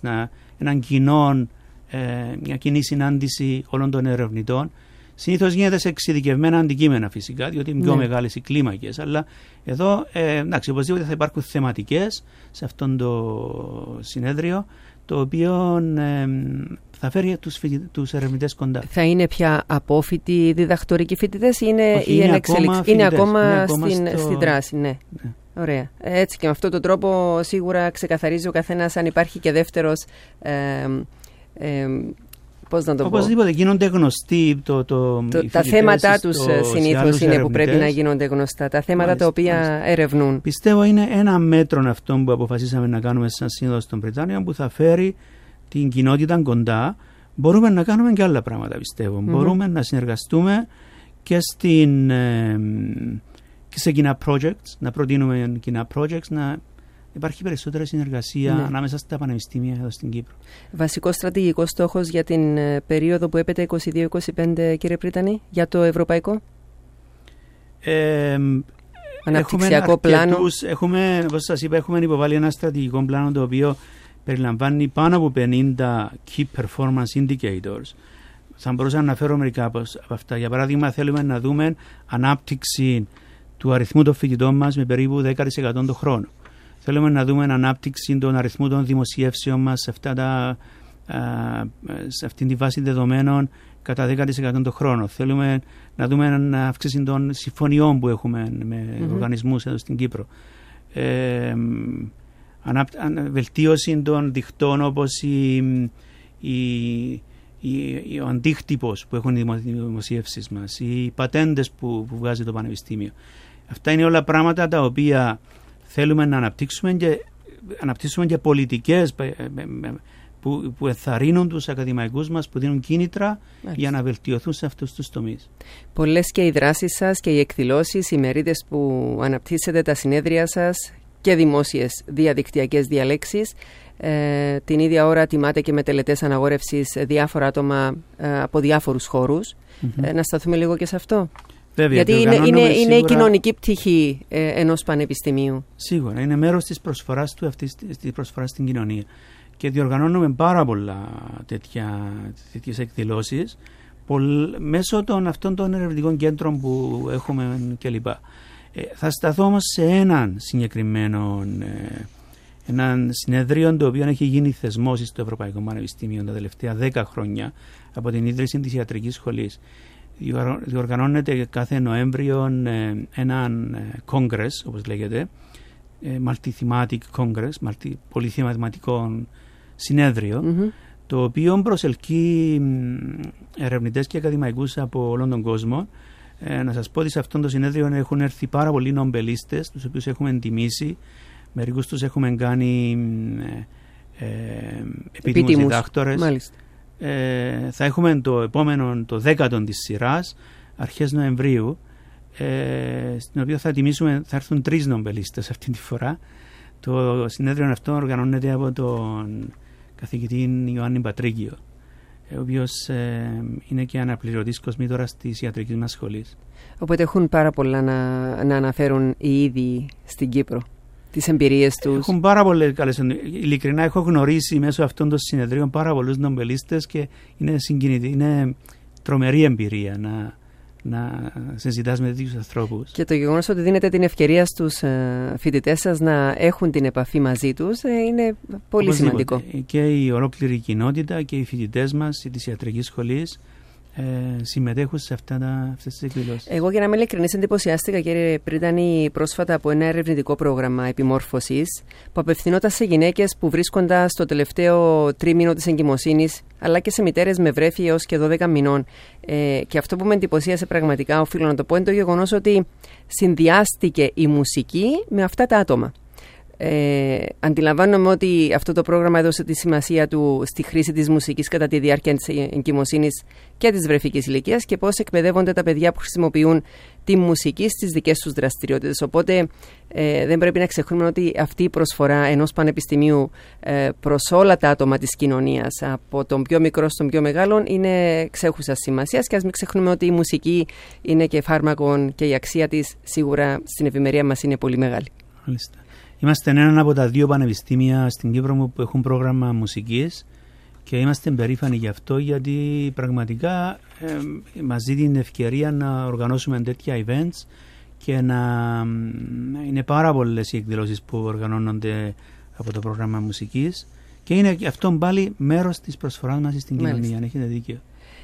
μια κοινή συνάντηση όλων των ερευνητών. Συνήθως γίνεται σε εξειδικευμένα αντικείμενα φυσικά, διότι είναι πιο μεγάλες οι κλίμακες. Αλλά εδώ, οπωσδήποτε θα υπάρχουν θεματικές σε αυτό το συνέδριο, το οποίο θα φέρει τους ερευνητές κοντά. Θα είναι πια απόφοιτοι διδακτορικοί φοιτητές ή είναι ακόμα στην δράση? Ναι. Ωραία. Έτσι και με αυτόν τον τρόπο σίγουρα ξεκαθαρίζει ο καθένας αν υπάρχει και δεύτερος. Πώς να το πω. Οπωσδήποτε γίνονται γνωστοί. Τα θέματα τους συνήθως είναι που πρέπει να γίνονται γνωστά. Τα θέματα τα οποία ερευνούν. Πιστεύω είναι ένα μέτρο αυτό που αποφασίσαμε να κάνουμε σαν Σύνοδος των Πριτάνεων, που θα φέρει την κοινότητα κοντά. Μπορούμε να κάνουμε και άλλα πράγματα, πιστεύω. Μπορούμε να συνεργαστούμε και σε κοινά projects, να προτείνουμε κοινά projects, να υπάρχει περισσότερη συνεργασία ανάμεσα στα πανεπιστήμια εδώ στην Κύπρο. Βασικός στρατηγικός στόχος για την περίοδο που έπεται 22-25, κύριε Πρίτανη, για το ευρωπαϊκό? Αναπτυξιακό πλάνο. Όπως σας είπα, έχουμε υποβάλει ένα στρατηγικό πλάνο το οποίο περιλαμβάνει πάνω από 50 key performance indicators. Θα μπορούσα να αναφέρω μερικά από αυτά. Για παράδειγμα, θέλουμε να δούμε ανάπτυξη του αριθμού των φοιτητών μας με περίπου 10% το χρόνο. Θέλουμε να δούμε ανάπτυξη των αριθμού των δημοσιεύσεων μας σε αυτή τη βάση δεδομένων κατά 10% το χρόνο. Θέλουμε να δούμε αύξηση των συμφωνιών που έχουμε με οργανισμούς εδώ στην Κύπρο. Βελτίωση των δικτών όπως η ο αντίκτυπος που έχουν οι δημοσίευσεις μας, οι πατέντες που βγάζει το Πανεπιστήμιο. Αυτά είναι όλα πράγματα τα οποία θέλουμε να αναπτύξουμε και πολιτικές που ενθαρρύνουν τους ακαδημαϊκούς μας, που δίνουν κίνητρα για να βελτιωθούν σε αυτούς τους τομείς. Πολλές και οι δράσεις σας και οι εκδηλώσεις, οι μερίδες που αναπτύσσετε, τα συνέδρια σας και δημόσιες διαδικτυακές διαλέξεις. Την ίδια ώρα τιμάτε και με τελετές αναγόρευσης διάφορα άτομα από διάφορους χώρους. Να σταθούμε λίγο και σε αυτό. Βέβαια, γιατί είναι η κοινωνική πτυχή ενός πανεπιστημίου. Σίγουρα, είναι μέρος της προσφοράς του, αυτής της προσφοράς στην κοινωνία. Και διοργανώνουμε πάρα πολλά τέτοιες εκδηλώσεις μέσω αυτών των ερευνητικών κέντρων που έχουμε κλπ. Θα σταθώ όμως σε έναν συγκεκριμένο συνεδρίο, το οποίο έχει γίνει θεσμός στο Ευρωπαϊκό Πανεπιστήμιο τα τελευταία 10 χρόνια από την ίδρυση της Ιατρικής Σχολής. Διοργανώνεται κάθε Νοέμβριο έναν κόγκρες, όπως λέγεται, Multi-Thematic Congress, πολυθεματικό συνέδριο, το οποίο προσελκύει ερευνητές και ακαδημαϊκούς από όλον τον κόσμο. Να σας πω ότι σε αυτό το συνέδριο έχουν έρθει πάρα πολλοί νομπελίστες, τους οποίους έχουμε τιμήσει. Μερικούς τους έχουμε κάνει επίτιμους διδάκτορες. Θα έχουμε το επόμενο, το 10ο της σειράς, αρχές Νοεμβρίου, στην οποία θα έρθουν 3 νομπελίστες αυτή τη φορά. Το συνέδριο αυτό οργανώνεται από τον καθηγητή Ιωάννη Πατρίκιο, ο οποίος είναι και αναπληρωτής κοσμήτορας της ιατρικής μας σχολής. Οπότε έχουν πάρα πολλά να αναφέρουν οι ίδιοι στην Κύπρο, τις εμπειρίες τους. Έχουν πάρα πολλές καλές. Ειλικρινά έχω γνωρίσει μέσω αυτών των συνεδρίων πάρα πολλούς νομπελίστες και είναι συγκινητή, είναι τρομερή εμπειρία να συζητάς με τέτοιους ανθρώπους. Και το γεγονός ότι δίνετε την ευκαιρία στους φοιτητές σας να έχουν την επαφή μαζί τους είναι πολύ σημαντικό. Και η ολόκληρη κοινότητα και οι φοιτητές μας της ιατρικής σχολής συμμετέχουν σε αυτές τις εκδηλώσεις. Εγώ, για να είμαι ειλικρινής, εντυπωσιάστηκα, κύριε Πρίτανη, πρόσφατα από ένα ερευνητικό πρόγραμμα επιμόρφωσης που απευθυνόταν σε γυναίκες που βρίσκονταν στο τελευταίο τρίμηνο της εγκυμοσύνης, αλλά και σε μητέρες με βρέφη έως και 12 μηνών. Και αυτό που με εντυπωσίασε πραγματικά, οφείλω να το πω, είναι το γεγονός ότι συνδυάστηκε η μουσική με αυτά τα άτομα. Αντιλαμβάνομαι ότι αυτό το πρόγραμμα έδωσε τη σημασία του στη χρήση της μουσικής κατά τη διάρκεια της εγκυμοσύνης και της βρεφικής ηλικίας και πώς εκπαιδεύονται τα παιδιά που χρησιμοποιούν τη μουσική στις δικές τους δραστηριότητες. Οπότε δεν πρέπει να ξεχνούμε ότι αυτή η προσφορά ενός πανεπιστημίου προς όλα τα άτομα της κοινωνίας, από τον πιο μικρό στον πιο μεγάλο, είναι ξέχουσας σημασίας, και ας μην ξεχνούμε ότι η μουσική είναι και φάρμακο και η αξία της σίγουρα στην ευημερία μας είναι πολύ μεγάλη. Μάλιστα. Είμαστε ένα από τα 2 πανεπιστήμια στην Κύπρο που έχουν πρόγραμμα μουσικής και είμαστε περήφανοι γι' αυτό, γιατί πραγματικά μας δίνει την ευκαιρία να οργανώσουμε τέτοια events και είναι πάρα πολλές οι εκδηλώσεις που οργανώνονται από το πρόγραμμα μουσικής και είναι αυτό πάλι μέρος της προσφοράς μας στην κοινωνία, αν έχετε δίκιο.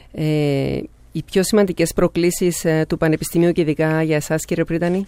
Οι πιο σημαντικές προκλήσεις του Πανεπιστημίου και ειδικά για εσάς, κύριε Πρίτανη?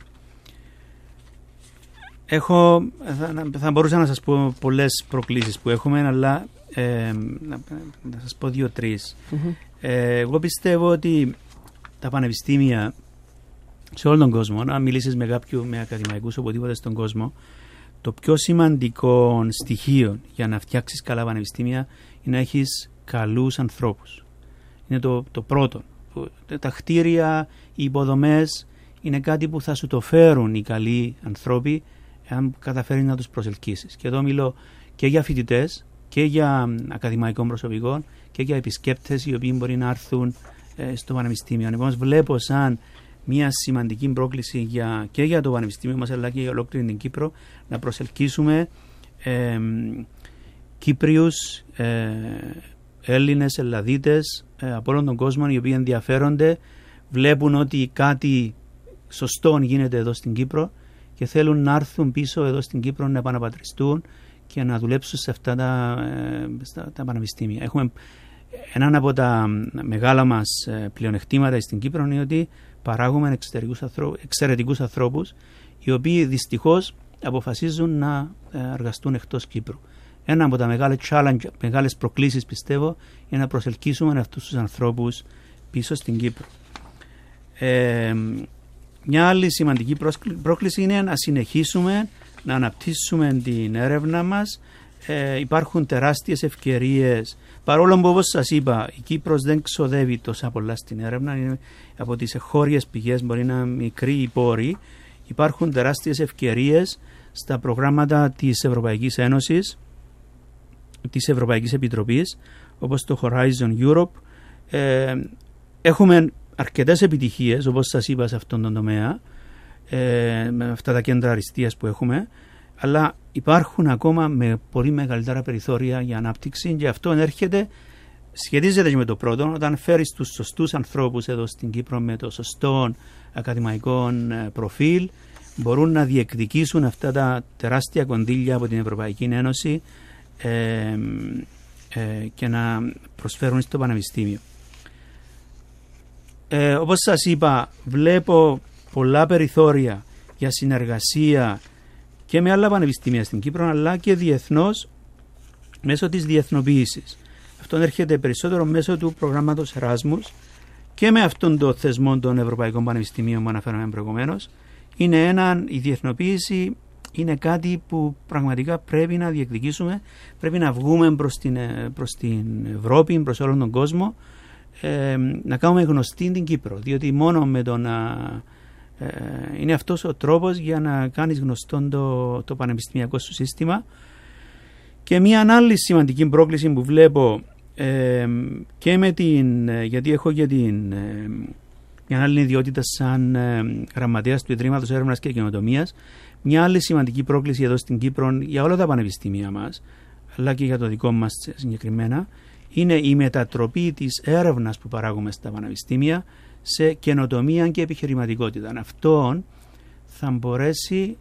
Θα μπορούσα να σας πω πολλές προκλήσεις που έχουμε, αλλά να σας πω 2-3. Εγώ πιστεύω ότι τα πανεπιστήμια σε όλο τον κόσμο, να μιλήσεις με ακαδημαϊκούς οπουδήποτε στον κόσμο, το πιο σημαντικό στοιχείο για να φτιάξεις καλά πανεπιστήμια είναι να έχεις καλούς ανθρώπους. Είναι το πρώτο. Τα κτίρια, οι υποδομές είναι κάτι που θα σου το φέρουν οι καλοί ανθρώποι αν καταφέρει να τους προσελκύσεις. Και εδώ μιλώ και για φοιτητές και για ακαδημαϊκών προσωπικών και για επισκέπτες οι οποίοι μπορεί να έρθουν στο πανεπιστήμιο. Λοιπόν, βλέπω σαν μια σημαντική πρόκληση και για το πανεπιστήμιο μας, αλλά και για ολόκληρη την Κύπρο, να προσελκύσουμε Κύπριους, Έλληνες, Ελλαδίτες από όλον τον κόσμο, οι οποίοι ενδιαφέρονται, βλέπουν ότι κάτι σωστό γίνεται εδώ στην Κύπρο και θέλουν να έρθουν πίσω εδώ στην Κύπρο, να επαναπατριστούν και να δουλέψουν σε αυτά τα πανεπιστήμια. Έχουμε έναν από τα μεγάλα μας πλεονεκτήματα στην Κύπρο είναι ότι παράγουμε εξαιρετικούς ανθρώπους, οι οποίοι δυστυχώς αποφασίζουν να εργαστούν εκτός Κύπρου. ένα από τα μεγάλες προκλήσεις, πιστεύω, είναι να προσελκύσουμε αυτούς τους ανθρώπους πίσω στην Κύπρο. Μια άλλη σημαντική πρόκληση είναι να συνεχίσουμε να αναπτύσσουμε την έρευνα μας. Υπάρχουν τεράστιες ευκαιρίες, παρόλο που, όπως σας είπα, η Κύπρος δεν ξοδεύει τόσα πολλά στην έρευνα, είναι από τις εγχώριες πηγές, μπορεί να είναι μικροί οι πόροι. Υπάρχουν τεράστιες ευκαιρίες στα προγράμματα της Ευρωπαϊκής Ένωσης, της Ευρωπαϊκής Επιτροπής, όπως το Horizon Europe. Έχουμε αρκετές επιτυχίες, όπως σας είπα, σε αυτόν τον τομέα, με αυτά τα κέντρα αριστείας που έχουμε, αλλά υπάρχουν ακόμα με πολύ μεγαλύτερα περιθώρια για ανάπτυξη, και αυτό σχετίζεται και με το πρώτο. Όταν φέρεις τους σωστούς ανθρώπους εδώ στην Κύπρο με το σωστό ακαδημαϊκό προφίλ, μπορούν να διεκδικήσουν αυτά τα τεράστια κονδύλια από την Ευρωπαϊκή Ένωση και να προσφέρουν στο Πανεπιστήμιο. Όπως σας είπα, βλέπω πολλά περιθώρια για συνεργασία και με άλλα πανεπιστήμια στην Κύπρο, αλλά και διεθνώς μέσω της διεθνοποίησης. Αυτό έρχεται περισσότερο μέσω του προγράμματος Εράσμους και με αυτόν τον θεσμό των Ευρωπαϊκών Πανεπιστημίων που αναφέραμε προηγουμένως. Η διεθνοποίηση είναι κάτι που πραγματικά πρέπει να διεκδικήσουμε, πρέπει να βγούμε προς την Ευρώπη, προς όλον τον κόσμο, να κάνουμε γνωστή την Κύπρο, διότι μόνο με το να είναι αυτός ο τρόπος για να κάνεις γνωστό το πανεπιστημιακό σου σύστημα. Και μια άλλη σημαντική πρόκληση που βλέπω και γιατί έχω και μια άλλη ιδιότητα σαν γραμματέας του Ιδρύματος Έρευνας και Καινοτομίας, μια άλλη σημαντική πρόκληση εδώ στην Κύπρο για όλα τα πανεπιστήμια μας, αλλά και για το δικό μας συγκεκριμένα, είναι η μετατροπή της έρευνας που παράγουμε στα πανεπιστήμια σε καινοτομία και επιχειρηματικότητα. Αυτό θα μπορέσει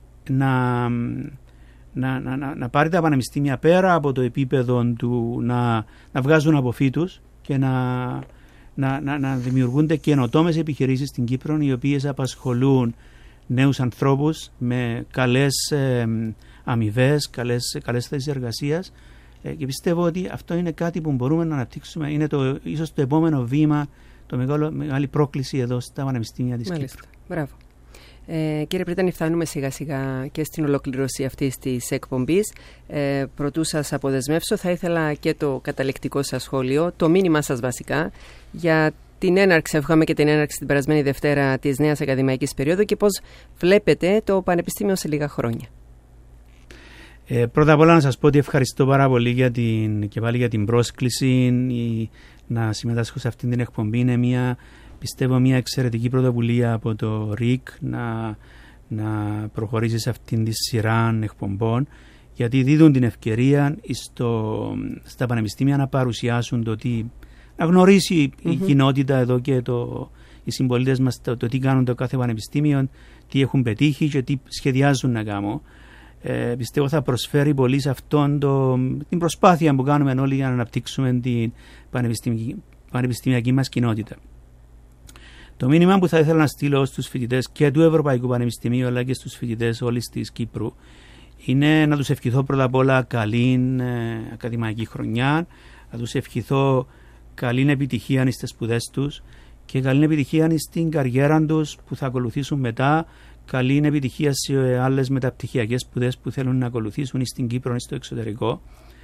να πάρει τα πανεπιστήμια πέρα από το επίπεδο του να βγάζουν αποφύτους και να δημιουργούνται καινοτόμες επιχειρήσεις στην Κύπρο, οι οποίες απασχολούν νέους ανθρώπους με καλές αμοιβές, καλές θέσεις εργασίας, και πιστεύω ότι αυτό είναι κάτι που μπορούμε να αναπτύξουμε. Είναι ίσως το επόμενο βήμα, μεγάλη πρόκληση εδώ στα πανεπιστήμια της Κύπρου. Μπράβο. Κύριε Πρίτανη, φτάνουμε σιγά σιγά και στην ολοκλήρωση αυτής της εκπομπής. Προτού σας αποδεσμεύσω, θα ήθελα και το καταληκτικό σας σχόλιο, το μήνυμά σας βασικά, για την έναρξη, εύχομαι και την έναρξη την περασμένη Δευτέρα της νέας ακαδημαϊκής περίοδου και πώς βλέπετε το Πανεπιστήμιο σε λίγα χρόνια. Πρώτα απ' όλα να σας πω ότι ευχαριστώ πάρα πολύ και πάλι για την πρόσκληση να συμμετάσχω σε αυτή την εκπομπή. Είναι πιστεύω μια εξαιρετική πρωτοβουλία από το ΡΙΚ να προχωρήσει σε αυτήν τη σειρά εκπομπών, γιατί δίδουν την ευκαιρία στα πανεπιστήμια να παρουσιάσουν να γνωρίσει η κοινότητα εδώ και οι συμπολίτες μας το τι κάνουν το κάθε πανεπιστήμιο, τι έχουν πετύχει και τι σχεδιάζουν να κάνουν. Πιστεύω θα προσφέρει πολύ σε αυτόν την προσπάθεια που κάνουμε όλοι για να αναπτύξουμε την πανεπιστημιακή μας κοινότητα. Το μήνυμα που θα ήθελα να στείλω στους φοιτητές και του Ευρωπαϊκού Πανεπιστημίου αλλά και στους φοιτητές όλης της Κύπρου είναι να τους ευχηθώ πρώτα απ' όλα καλή ακαδημαϊκή χρονιά, να τους ευχηθώ καλή επιτυχία στις σπουδές τους και καλή επιτυχία στην καριέρα τους που θα ακολουθήσουν μετά, καλή επιτυχία σε άλλες μεταπτυχιακές σπουδές που θέλουν να ακολουθήσουν στην Κύπρο ή στο εξωτερικό.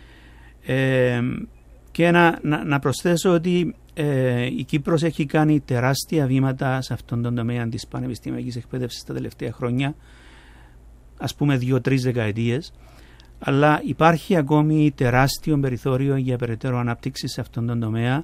Και να προσθέσω ότι η Κύπρος έχει κάνει τεράστια βήματα σε αυτόν τον τομέα της πανεπιστημιακής εκπαίδευσης τα τελευταία χρόνια, ας πούμε 2-3 δεκαετίες, αλλά υπάρχει ακόμη τεράστιο περιθώριο για περαιτέρω ανάπτυξη σε αυτόν τον τομέα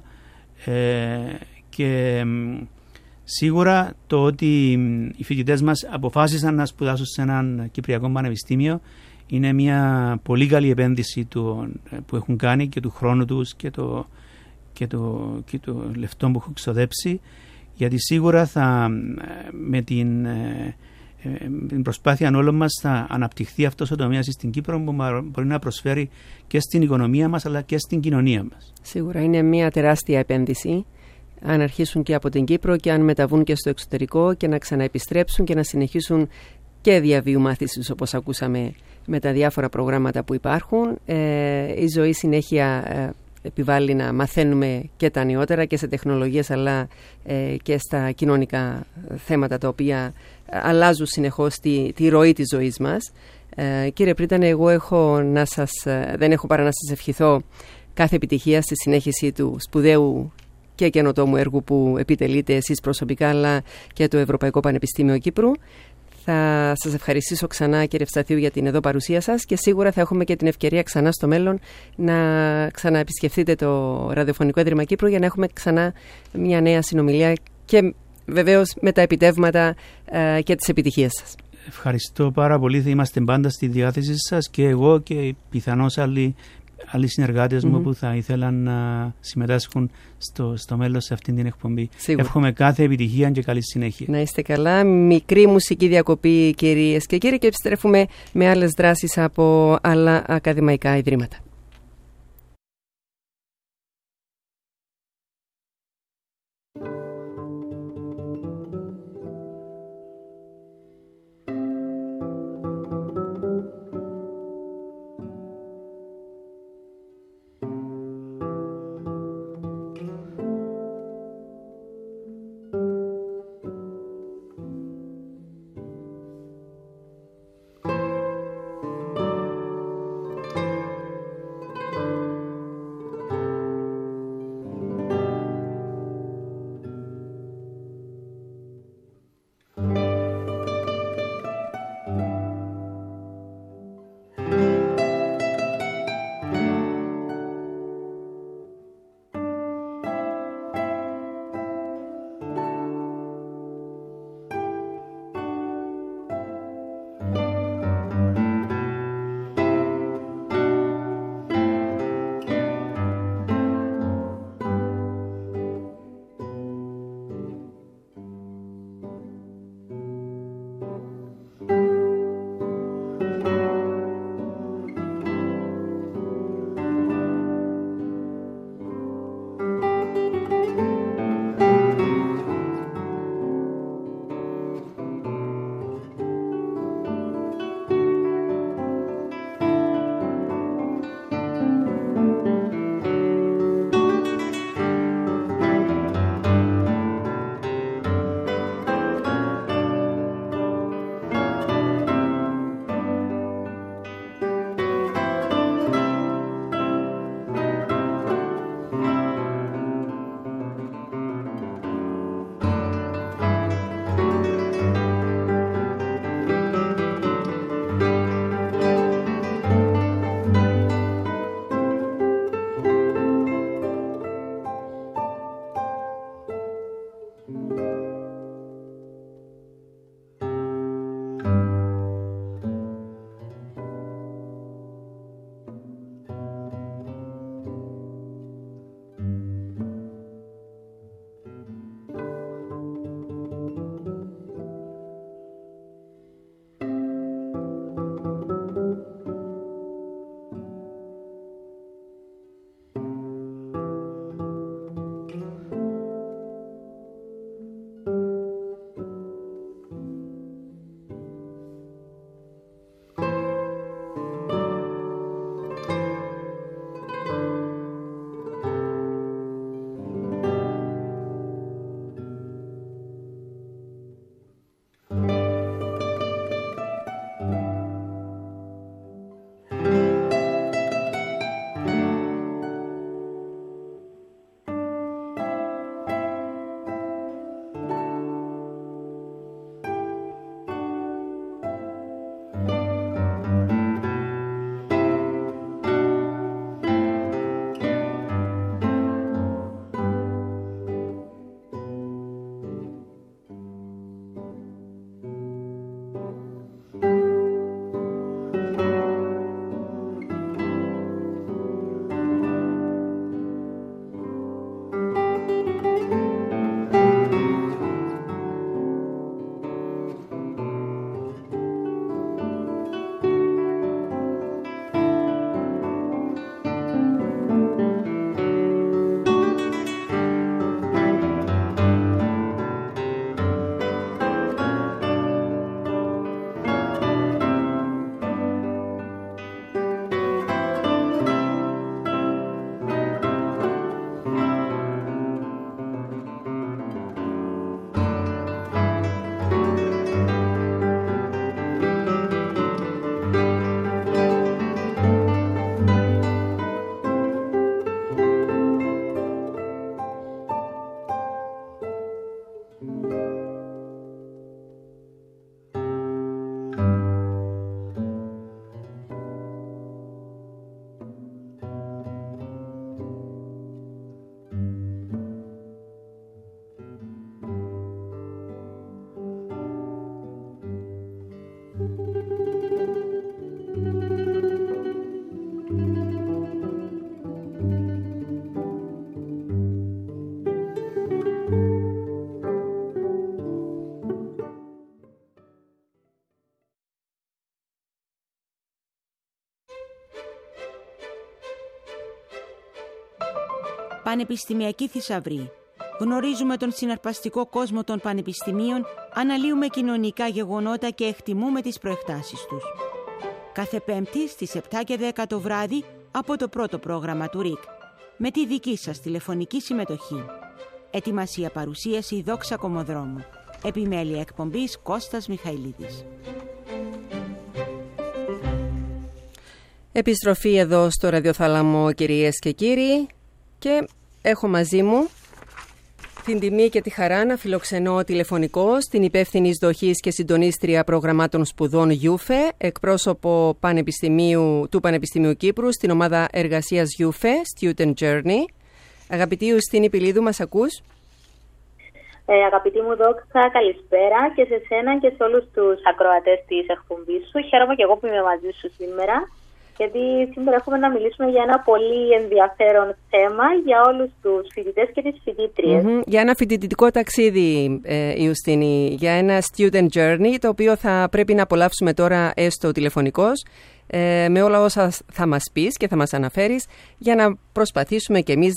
και σίγουρα το ότι οι φοιτητές μας αποφάσισαν να σπουδάσουν σε έναν κυπριακό πανεπιστήμιο είναι μια πολύ καλή επένδυση που έχουν κάνει και του χρόνου τους και το λεφτό που έχουν ξοδέψει, γιατί σίγουρα με την προσπάθεια όλων μας θα αναπτυχθεί αυτός ο τομέας στην Κύπρο που μπορεί να προσφέρει και στην οικονομία μας αλλά και στην κοινωνία μας. Σίγουρα είναι μια τεράστια επένδυση αν αρχίσουν και από την Κύπρο και αν μεταβούν και στο εξωτερικό και να ξαναεπιστρέψουν και να συνεχίσουν και διαβίου μάθησης, όπως ακούσαμε με τα διάφορα προγράμματα που υπάρχουν. Η ζωή συνέχεια επιβάλλει να μαθαίνουμε και τα νεότερα και σε τεχνολογίες, αλλά και στα κοινωνικά θέματα τα οποία αλλάζουν συνεχώς τη ροή της ζωής μας. Κύριε Πρίτανε, εγώ δεν έχω παρά να σας ευχηθώ κάθε επιτυχία στη συνέχιση του σπουδαίου και καινοτόμου έργου που επιτελείτε εσείς προσωπικά, αλλά και το Ευρωπαϊκό Πανεπιστήμιο Κύπρου. Θα σας ευχαριστήσω ξανά, κύριε Ευσταθίου, για την εδώ παρουσία σας, και σίγουρα θα έχουμε και την ευκαιρία ξανά στο μέλλον να ξαναεπισκεφτείτε το Ραδιοφωνικό Ίδρυμα Κύπρου για να έχουμε ξανά μια νέα συνομιλία και βεβαίως με τα επιτεύγματα και τις επιτυχίες σας. Ευχαριστώ πάρα πολύ. Θα είμαστε πάντα στη διάθεσή σας, και εγώ και πιθανώς άλλοι συνεργάτες μου που θα ήθελαν να συμμετάσχουν στο μέλλον σε αυτήν την εκπομπή. Σίγουρα. Εύχομαι κάθε επιτυχία και καλή συνέχεια. Να είστε καλά. Μικρή μουσική διακοπή, κυρίες και κύριοι, και επιστρέφουμε με άλλες δράσεις από άλλα ακαδημαϊκά ιδρύματα. Πανεπιστημιακή θησαυρή. Γνωρίζουμε τον συναρπαστικό κόσμο των πανεπιστημίων, αναλύουμε κοινωνικά γεγονότα και εκτιμούμε τις προεκτάσεις τους. Κάθε Πέμπτη στις 7 και 10 το βράδυ από το πρώτο πρόγραμμα του ΡΙΚ. Με τη δική σας τηλεφωνική συμμετοχή. Ετοιμασία παρουσίαση Δόξα Κομοδρόμου. Επιμέλεια εκπομπής Κώστας Μιχαηλίδης. Επιστροφή εδώ στο ραδιοθάλαμο, κυρίες και κύριοι, και έχω μαζί μου την τιμή και τη χαρά να φιλοξενώ τηλεφωνικώς την υπεύθυνη δοχής και συντονίστρια προγραμμάτων σπουδών UFE, εκπρόσωπο του Πανεπιστημίου Κύπρου στην ομάδα εργασίας UFE, Student Journey. Αγαπητή Ιουστίνη Πηλίδου, μας ακούς? Αγαπητή μου Δόξα, καλησπέρα και σε σένα και σε όλους τους ακροατές της εκπομπής σου. Χαίρομαι και εγώ που είμαι μαζί σου σήμερα, γιατί σήμερα έχουμε να μιλήσουμε για ένα πολύ ενδιαφέρον θέμα για όλους τους φοιτητές και τις φοιτήτριες. Για ένα φοιτητικό ταξίδι, Ιουστίνη, για ένα student journey, το οποίο θα πρέπει να απολαύσουμε τώρα έστω τηλεφωνικώς, με όλα όσα θα μας πεις και θα μας αναφέρεις, για να προσπαθήσουμε κι εμείς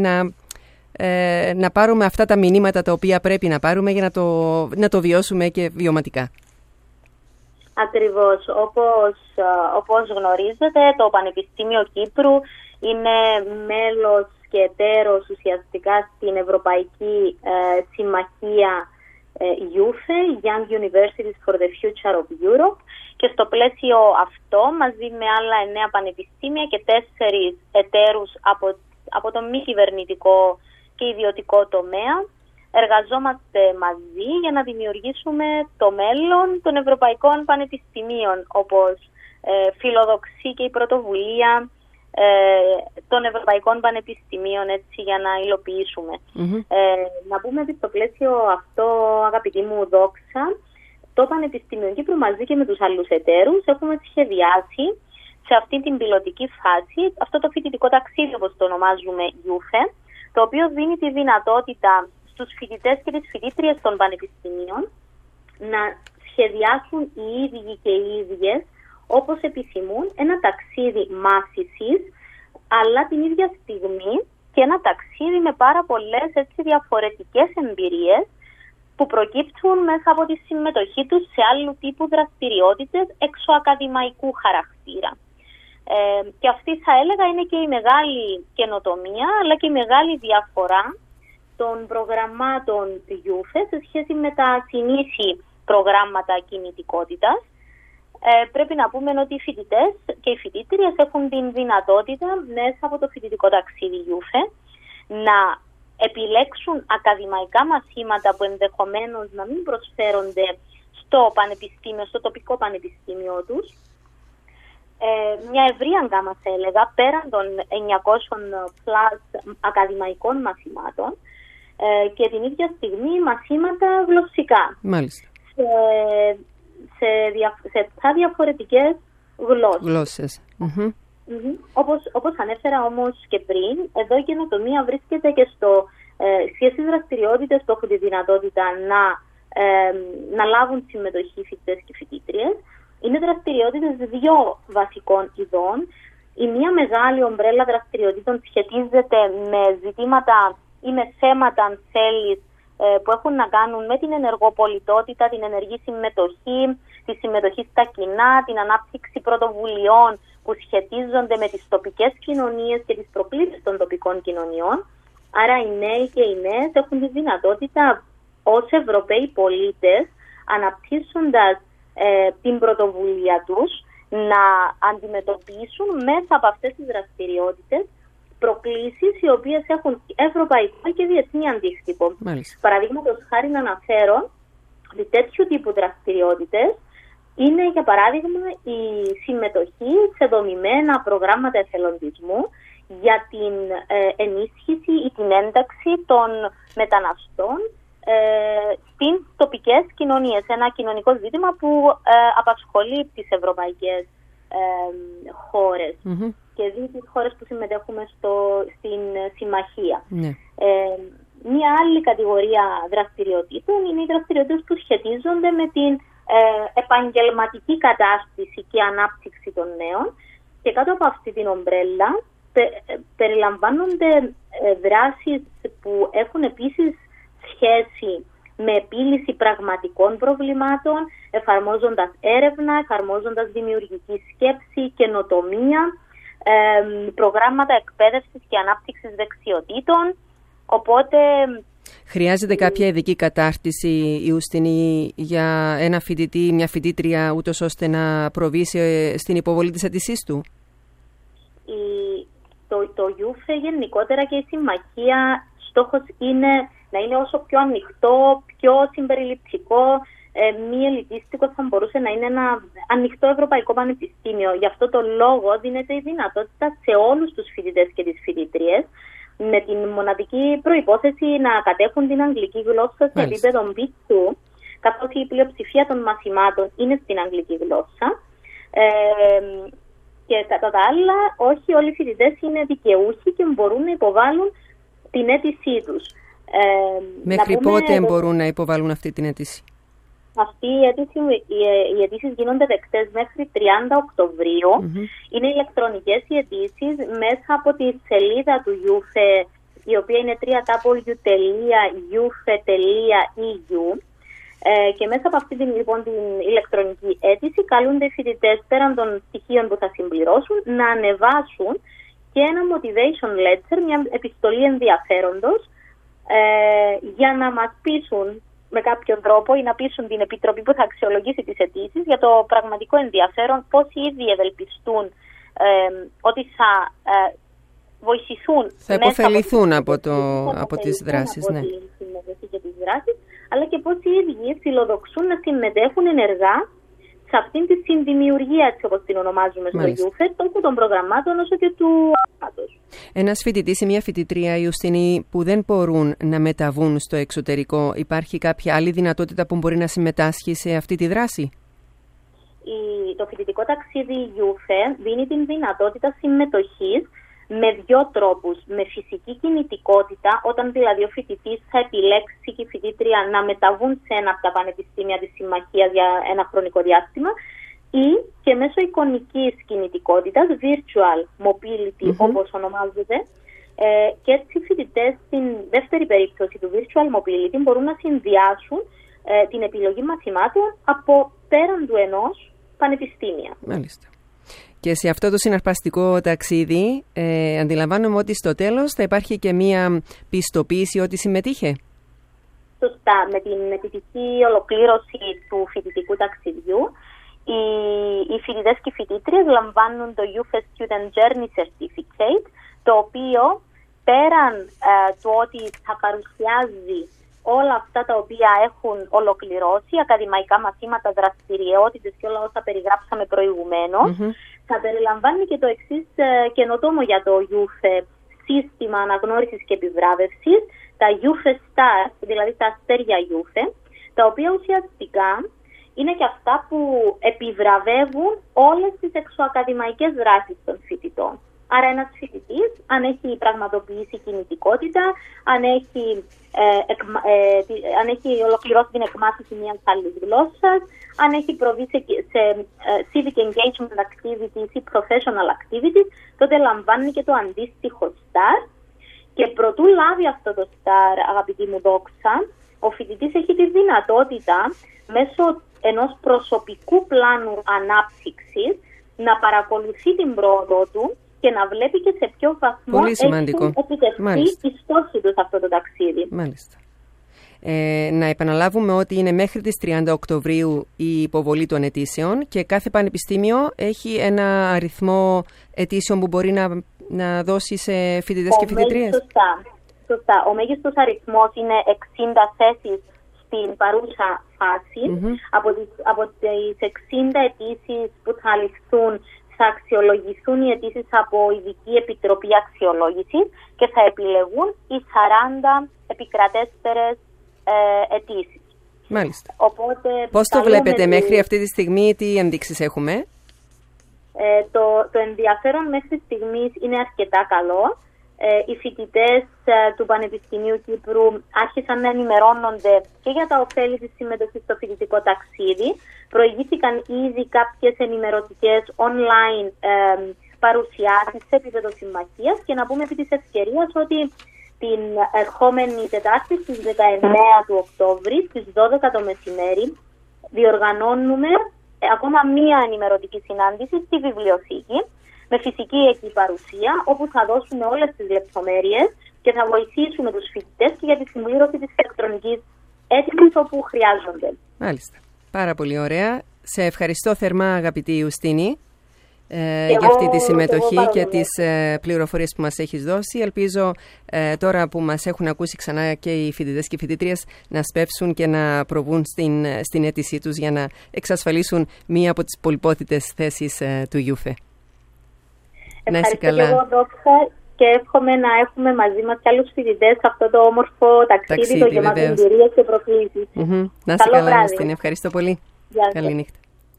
να πάρουμε αυτά τα μηνύματα τα οποία πρέπει να πάρουμε για να το βιώσουμε και βιωματικά. Ακριβώς. Όπως γνωρίζετε, το Πανεπιστήμιο Κύπρου είναι μέλος και εταίρος ουσιαστικά στην Ευρωπαϊκή Συμμαχία UFE, Young Universities for the Future of Europe, και στο πλαίσιο αυτό, μαζί με άλλα 9 πανεπιστήμια και 4 εταίρους από το μη κυβερνητικό και ιδιωτικό τομέα, εργαζόμαστε μαζί για να δημιουργήσουμε το μέλλον των ευρωπαϊκών πανεπιστημίων, όπως φιλοδοξεί και η πρωτοβουλία των ευρωπαϊκών πανεπιστημίων, έτσι, για να υλοποιήσουμε. Να πούμε ότι στο πλαίσιο αυτό, αγαπητή μου Δόξα, το Πανεπιστήμιο Κύπρου μαζί και με τους άλλους εταίρους έχουμε σχεδιάσει σε αυτή την πιλωτική φάση αυτό το φοιτητικό ταξίδι, όπως το ονομάζουμε UFE, το οποίο δίνει τη δυνατότητα στους φοιτητές και τις φοιτήτριες των πανεπιστημίων να σχεδιάσουν οι ίδιοι και οι ίδιες, όπως επιθυμούν, ένα ταξίδι μάθησης, αλλά την ίδια στιγμή και ένα ταξίδι με πάρα πολλές διαφορετικές εμπειρίες που προκύπτουν μέσα από τη συμμετοχή τους σε άλλου τύπου δραστηριότητες εξωακαδημαϊκού χαρακτήρα. Και αυτή, θα έλεγα, είναι και η μεγάλη καινοτομία, αλλά και η μεγάλη διαφορά των προγραμμάτων UFE σε σχέση με τα συνήθη προγράμματα κινητικότητας. Πρέπει να πούμε ότι οι φοιτητές και οι φοιτήτριες έχουν την δυνατότητα μέσα από το φοιτητικό ταξίδι UFE να επιλέξουν ακαδημαϊκά μαθήματα που ενδεχομένως να μην προσφέρονται στο πανεπιστήμιο, στο τοπικό πανεπιστήμιο τους. Μια ευρία γκάμα, θα έλεγα, πέραν των 900+ ακαδημαϊκών μαθημάτων, και την ίδια στιγμή μαθήματα γλωσσικά. Μάλιστα. Σε 7 διαφορετικές γλώσσες. Όπως ανέφερα όμως και πριν, εδώ η καινοτομία βρίσκεται και στις δραστηριότητες που έχουν τη δυνατότητα να λάβουν συμμετοχή φοιτητές και φοιτήτριες. Είναι δραστηριότητες 2 βασικών ειδών. Η μία μεγάλη ομπρέλα δραστηριοτήτων σχετίζεται με ζητήματα ή με θέματα, αν θέλεις, που έχουν να κάνουν με την ενεργοπολιτότητα, την ενεργή συμμετοχή, τη συμμετοχή στα κοινά, την ανάπτυξη πρωτοβουλειών που σχετίζονται με τις τοπικές κοινωνίες και τις προκλήσεις των τοπικών κοινωνιών. Άρα οι νέοι και οι νέες έχουν τη δυνατότητα ως Ευρωπαίοι πολίτες, αναπτύσσοντας την πρωτοβουλία τους, να αντιμετωπίσουν μέσα από αυτές τις δραστηριότητες προκλήσεις οι οποίες έχουν ευρωπαϊκό και διεθνή αντίκτυπο. Παραδείγματος χάρη να αναφέρω ότι τέτοιου τύπου δραστηριότητες είναι, για παράδειγμα, η συμμετοχή σε δομημένα προγράμματα εθελοντισμού για την ενίσχυση ή την ένταξη των μεταναστών στις τοπικές κοινωνίες. Ένα κοινωνικό ζήτημα που απασχολεί τις ευρωπαϊκές χώρες και τις χώρες που συμμετέχουμε στην συμμαχία. Μία άλλη κατηγορία δραστηριοτήτων είναι οι δραστηριότητες που σχετίζονται με την επαγγελματική κατάσταση και ανάπτυξη των νέων, και κάτω από αυτή την ομπρέλα περιλαμβάνονται δράσεις που έχουν επίσης σχέση με επίλυση πραγματικών προβλημάτων, εφαρμόζοντας έρευνα, εφαρμόζοντας δημιουργική σκέψη, καινοτομία, προγράμματα εκπαίδευσης και ανάπτυξης δεξιοτήτων. Οπότε... Χρειάζεται κάποια ειδική κατάρτιση, Ιουστινή, για ένα φοιτητή, μια φοιτήτρια, ούτως ώστε να προβεί στην υποβολή της αίτησής του? Το UFE γενικότερα και η συμμαχία, στόχος είναι να είναι όσο πιο ανοιχτό, πιο συμπεριληπτικό, μη ελιτίστικο, θα μπορούσε να είναι ένα ανοιχτό ευρωπαϊκό πανεπιστήμιο. Γι' αυτό το λόγο δίνεται η δυνατότητα σε όλους τους φοιτητές και τις φοιτήτριες, με την μοναδική προϋπόθεση να κατέχουν την αγγλική γλώσσα σε επίπεδο B2, καθώς η πλειοψηφία των μαθημάτων είναι στην αγγλική γλώσσα. Και κατά τα άλλα, όχι όλοι οι φοιτητές είναι δικαιούχοι και μπορούν να υποβάλουν την αίτησή τους. Μέχρι πότε μπορούν να υποβάλουν αυτή την αίτηση? Αυτή οι αιτήσεις γίνονται δεκτές μέχρι 30 Οκτωβρίου. Είναι ηλεκτρονικές οι αιτήσεις μέσα από τη σελίδα του UFE, η οποία είναι www.ufe.eu. Και μέσα από αυτή την ηλεκτρονική αίτηση καλούνται οι φοιτητές, πέραν των στοιχείων που θα συμπληρώσουν, να ανεβάσουν και ένα motivation letter, μια επιστολή ενδιαφέροντος, για να μας πείσουν με κάποιον τρόπο ή να πείσουν την Επιτροπή που θα αξιολογήσει τις αιτήσεις για το πραγματικό ενδιαφέρον, πώς ήδη ευελπιστούν ότι θα βοηθηθούν. Θα υποφεληθούν από τις δράσεις. Ναι. Αλλά και πώς οι ίδιοι φιλοδοξούν να συμμετέχουν ενεργά σε αυτήν τη συνδημιουργία, έτσι όπως την ονομάζουμε στο UFE, τόσο των προγραμμάτων όσο και του άτομου. Ένας φοιτητής ή μια φοιτητρία, Ιουστινή, που δεν μπορούν να μεταβούν στο εξωτερικό, υπάρχει κάποια άλλη δυνατότητα που μπορεί να συμμετάσχει σε αυτή τη δράση? Το φοιτητικό ταξίδι UFE δίνει την δυνατότητα συμμετοχής με δύο τρόπους. Με φυσική κινητικότητα, όταν δηλαδή ο φοιτητής θα επιλέξει και η φοιτήτρια να μεταβούν σε ένα από τα πανεπιστήμια της συμμαχίας για ένα χρονικό διάστημα, ή και μέσω εικονικής κινητικότητας, virtual mobility όπως ονομάζεται, και έτσι οι φοιτητές στην δεύτερη περίπτωση του virtual mobility μπορούν να συνδυάσουν την επιλογή μαθημάτων από πέραν του ενός πανεπιστήμια. Μάλιστα. Και σε αυτό το συναρπαστικό ταξίδι αντιλαμβάνομαι ότι στο τέλος θα υπάρχει και μία πιστοποίηση ότι συμμετείχε. Σωστά. Με την επιτυχή ολοκλήρωση του φοιτητικού ταξιδιού, οι φοιτητές και οι φοιτήτριες λαμβάνουν το UFE Student Journey Certificate, το οποίο πέραν του ότι θα παρουσιάζει όλα αυτά τα οποία έχουν ολοκληρώσει, ακαδημαϊκά μαθήματα, δραστηριότητες και όλα όσα περιγράψαμε προηγουμένως, θα περιλαμβάνει και το εξής καινοτόμο για το UFE σύστημα αναγνώρισης και επιβράβευσης, τα UFE Stars, δηλαδή τα αστέρια UFE, τα οποία ουσιαστικά είναι και αυτά που επιβραβεύουν όλες τις εξωακαδημαϊκές δράσεις των φοιτητών. Άρα ένας φοιτητής, αν έχει πραγματοποιήσει κινητικότητα, αν έχει ολοκληρώσει την εκμάθηση μιας άλλης γλώσσας, αν έχει προβεί σε civic engagement activities ή professional activities, τότε λαμβάνει και το αντίστοιχο STAR. Και προτού λάβει αυτό το STAR, αγαπητή μου δόξα, ο φοιτητής έχει τη δυνατότητα μέσω ενός προσωπικού πλάνου ανάπτυξης να παρακολουθεί την πρόοδο του και να βλέπει και σε ποιο βαθμό έχουν επιτευχθεί οι στόχοι του σε αυτό το ταξίδι. Μάλιστα. Να επαναλάβουμε ότι είναι μέχρι τις 30 Οκτωβρίου η υποβολή των αιτήσεων και κάθε πανεπιστήμιο έχει ένα αριθμό αιτήσεων που μπορεί να δώσει σε φοιτητές και φοιτητρίες. Σωστά. Ο μέγιστος αριθμός είναι 60 θέσεις στην παρούσα φάση. Από τις 60 αιτήσεις που θα ληφθούν, θα αξιολογηθούν οι αιτήσεις από ειδική επιτροπή αξιολόγησης και θα επιλεγούν οι 40 επικρατέστερες αιτήσεις. Μάλιστα. Οπότε, πώς το βλέπετε μέχρι αυτή τη στιγμή, τι ενδείξεις έχουμε? Το ενδιαφέρον μέχρι στιγμής είναι αρκετά καλό. Οι φοιτητές του Πανεπιστημίου Κύπρου άρχισαν να ενημερώνονται και για τα ωφέλη της συμμετοχής στο φοιτητικό ταξίδι. Προηγήθηκαν ήδη κάποιες ενημερωτικές online παρουσιάσεις σε επίπεδο συμμαχίας και να πούμε επί της ευκαιρίας ότι την ερχόμενη Τετάρτη στις 19 του Οκτώβρη στις 12 το μεσημέρι διοργανώνουμε ακόμα μία ενημερωτική συνάντηση στη βιβλιοθήκη με φυσική εκεί παρουσία, όπου θα δώσουμε όλες τις λεπτομέρειες και θα βοηθήσουμε τους φοιτητές και για τη συμπλήρωση της ηλεκτρονικής αίτησης όπου χρειάζονται. Μάλιστα. Πάρα πολύ ωραία. Σε ευχαριστώ θερμά, αγαπητή Ιουστίνη, για αυτή τη συμμετοχή και τις πληροφορίες που μας έχεις δώσει. Ελπίζω τώρα που μας έχουν ακούσει ξανά και οι φοιτητές και οι φοιτήτριες να σπεύσουν και να προβούν στην αίτησή τους για να εξασφαλίσουν μία από τις πολυπόθητες θέσεις του Ιούφε. Να είσαι καλά. Και εγώ, Δόξα, και εύχομαι να έχουμε μαζί μας και άλλους φοιτητές σε αυτό το όμορφο ταξίδι το γεμάτο εμπειρίες και προκλήσεις. Να είσαι καλά, Ιουστίνη. Ευχαριστώ πολύ. Καλή νύχτα.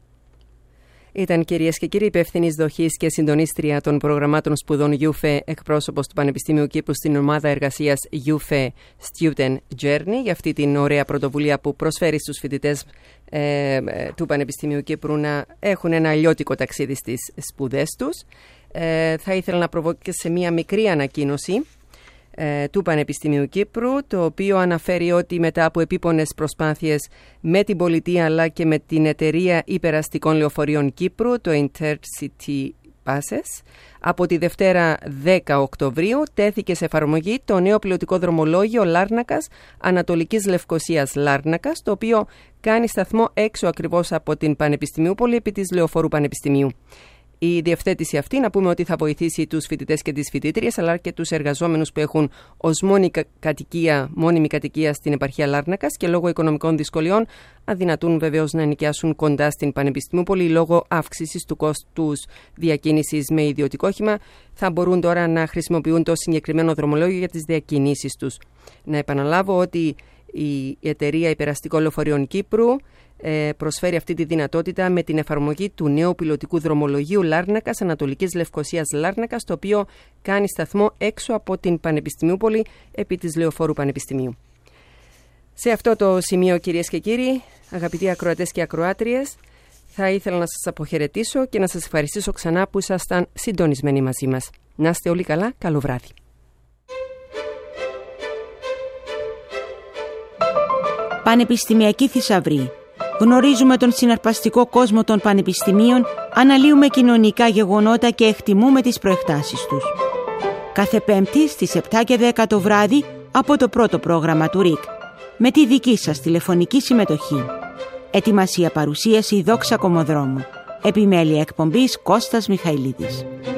Ήταν, κυρίες και κύριοι, υπεύθυνης δοχής και συντονίστρια των προγραμμάτων σπουδών Ιούφε, εκπρόσωπος του Πανεπιστημίου Κύπρου στην ομάδα εργασίας Ιούφε Student Journey, για αυτή την ωραία πρωτοβουλία που προσφέρει στους φοιτητές του Πανεπιστημίου Κύπρου να έχουν ένα αλλιώτικο ταξίδι στις σπουδές τους. Θα ήθελα να προβώ και σε μία μικρή ανακοίνωση του Πανεπιστημίου Κύπρου, το οποίο αναφέρει ότι μετά από επίπονες προσπάθειες με την πολιτεία αλλά και με την εταιρεία υπεραστικών λεωφορείων Κύπρου, το Intercity Buses, από τη Δευτέρα 10 Οκτωβρίου τέθηκε σε εφαρμογή το νέο πιλωτικό δρομολόγιο Λάρνακας Ανατολικής Λευκωσίας Λάρνακας, το οποίο κάνει σταθμό έξω ακριβώς από την Πανεπιστημιούπολη επί της Λεωφόρου Πανεπιστημίου. Η διευθέτηση αυτή, να πούμε ότι θα βοηθήσει τους φοιτητές και τις φοιτήτριες, αλλά και τους εργαζόμενους που έχουν ως μόνιμη κατοικία στην επαρχία Λάρνακας και λόγω οικονομικών δυσκολιών αδυνατούν βεβαίως να ενοικιάσουν κοντά στην Πανεπιστημιούπολη λόγω αύξησης του κόστους διακίνησης με ιδιωτικό όχημα. Θα μπορούν τώρα να χρησιμοποιούν το συγκεκριμένο δρομολόγιο για τις διακινήσεις τους. Να επαναλάβω ότι η εταιρεία υπεραστικών λεωφορείων Κύπρου προσφέρει αυτή τη δυνατότητα με την εφαρμογή του νέου πιλωτικού δρομολογίου Λάρνακας Ανατολικής Λευκωσίας Λάρνακας, το οποίο κάνει σταθμό έξω από την Πανεπιστημιούπολη επί της Λεωφόρου Πανεπιστημίου. Σε αυτό το σημείο, κυρίες και κύριοι, αγαπητοί ακροατές και ακροάτριες, θα ήθελα να σας αποχαιρετήσω και να σας ευχαριστήσω ξανά που ήσασταν συντονισμένοι μαζί μας. Να είστε όλοι καλά, καλό βράδυ. Πανεπιστημιακή θησαυρή. Γνωρίζουμε τον συναρπαστικό κόσμο των πανεπιστημίων, αναλύουμε κοινωνικά γεγονότα και εκτιμούμε τις προεκτάσεις τους. Κάθε Πέμπτη στις 7 και 10 το βράδυ από το πρώτο πρόγραμμα του ΡΙΚ, με τη δική σας τηλεφωνική συμμετοχή. Ετοιμασία παρουσίαση Δόξα Κομοδρόμου. Επιμέλεια εκπομπής Κώστας Μιχαηλίδης.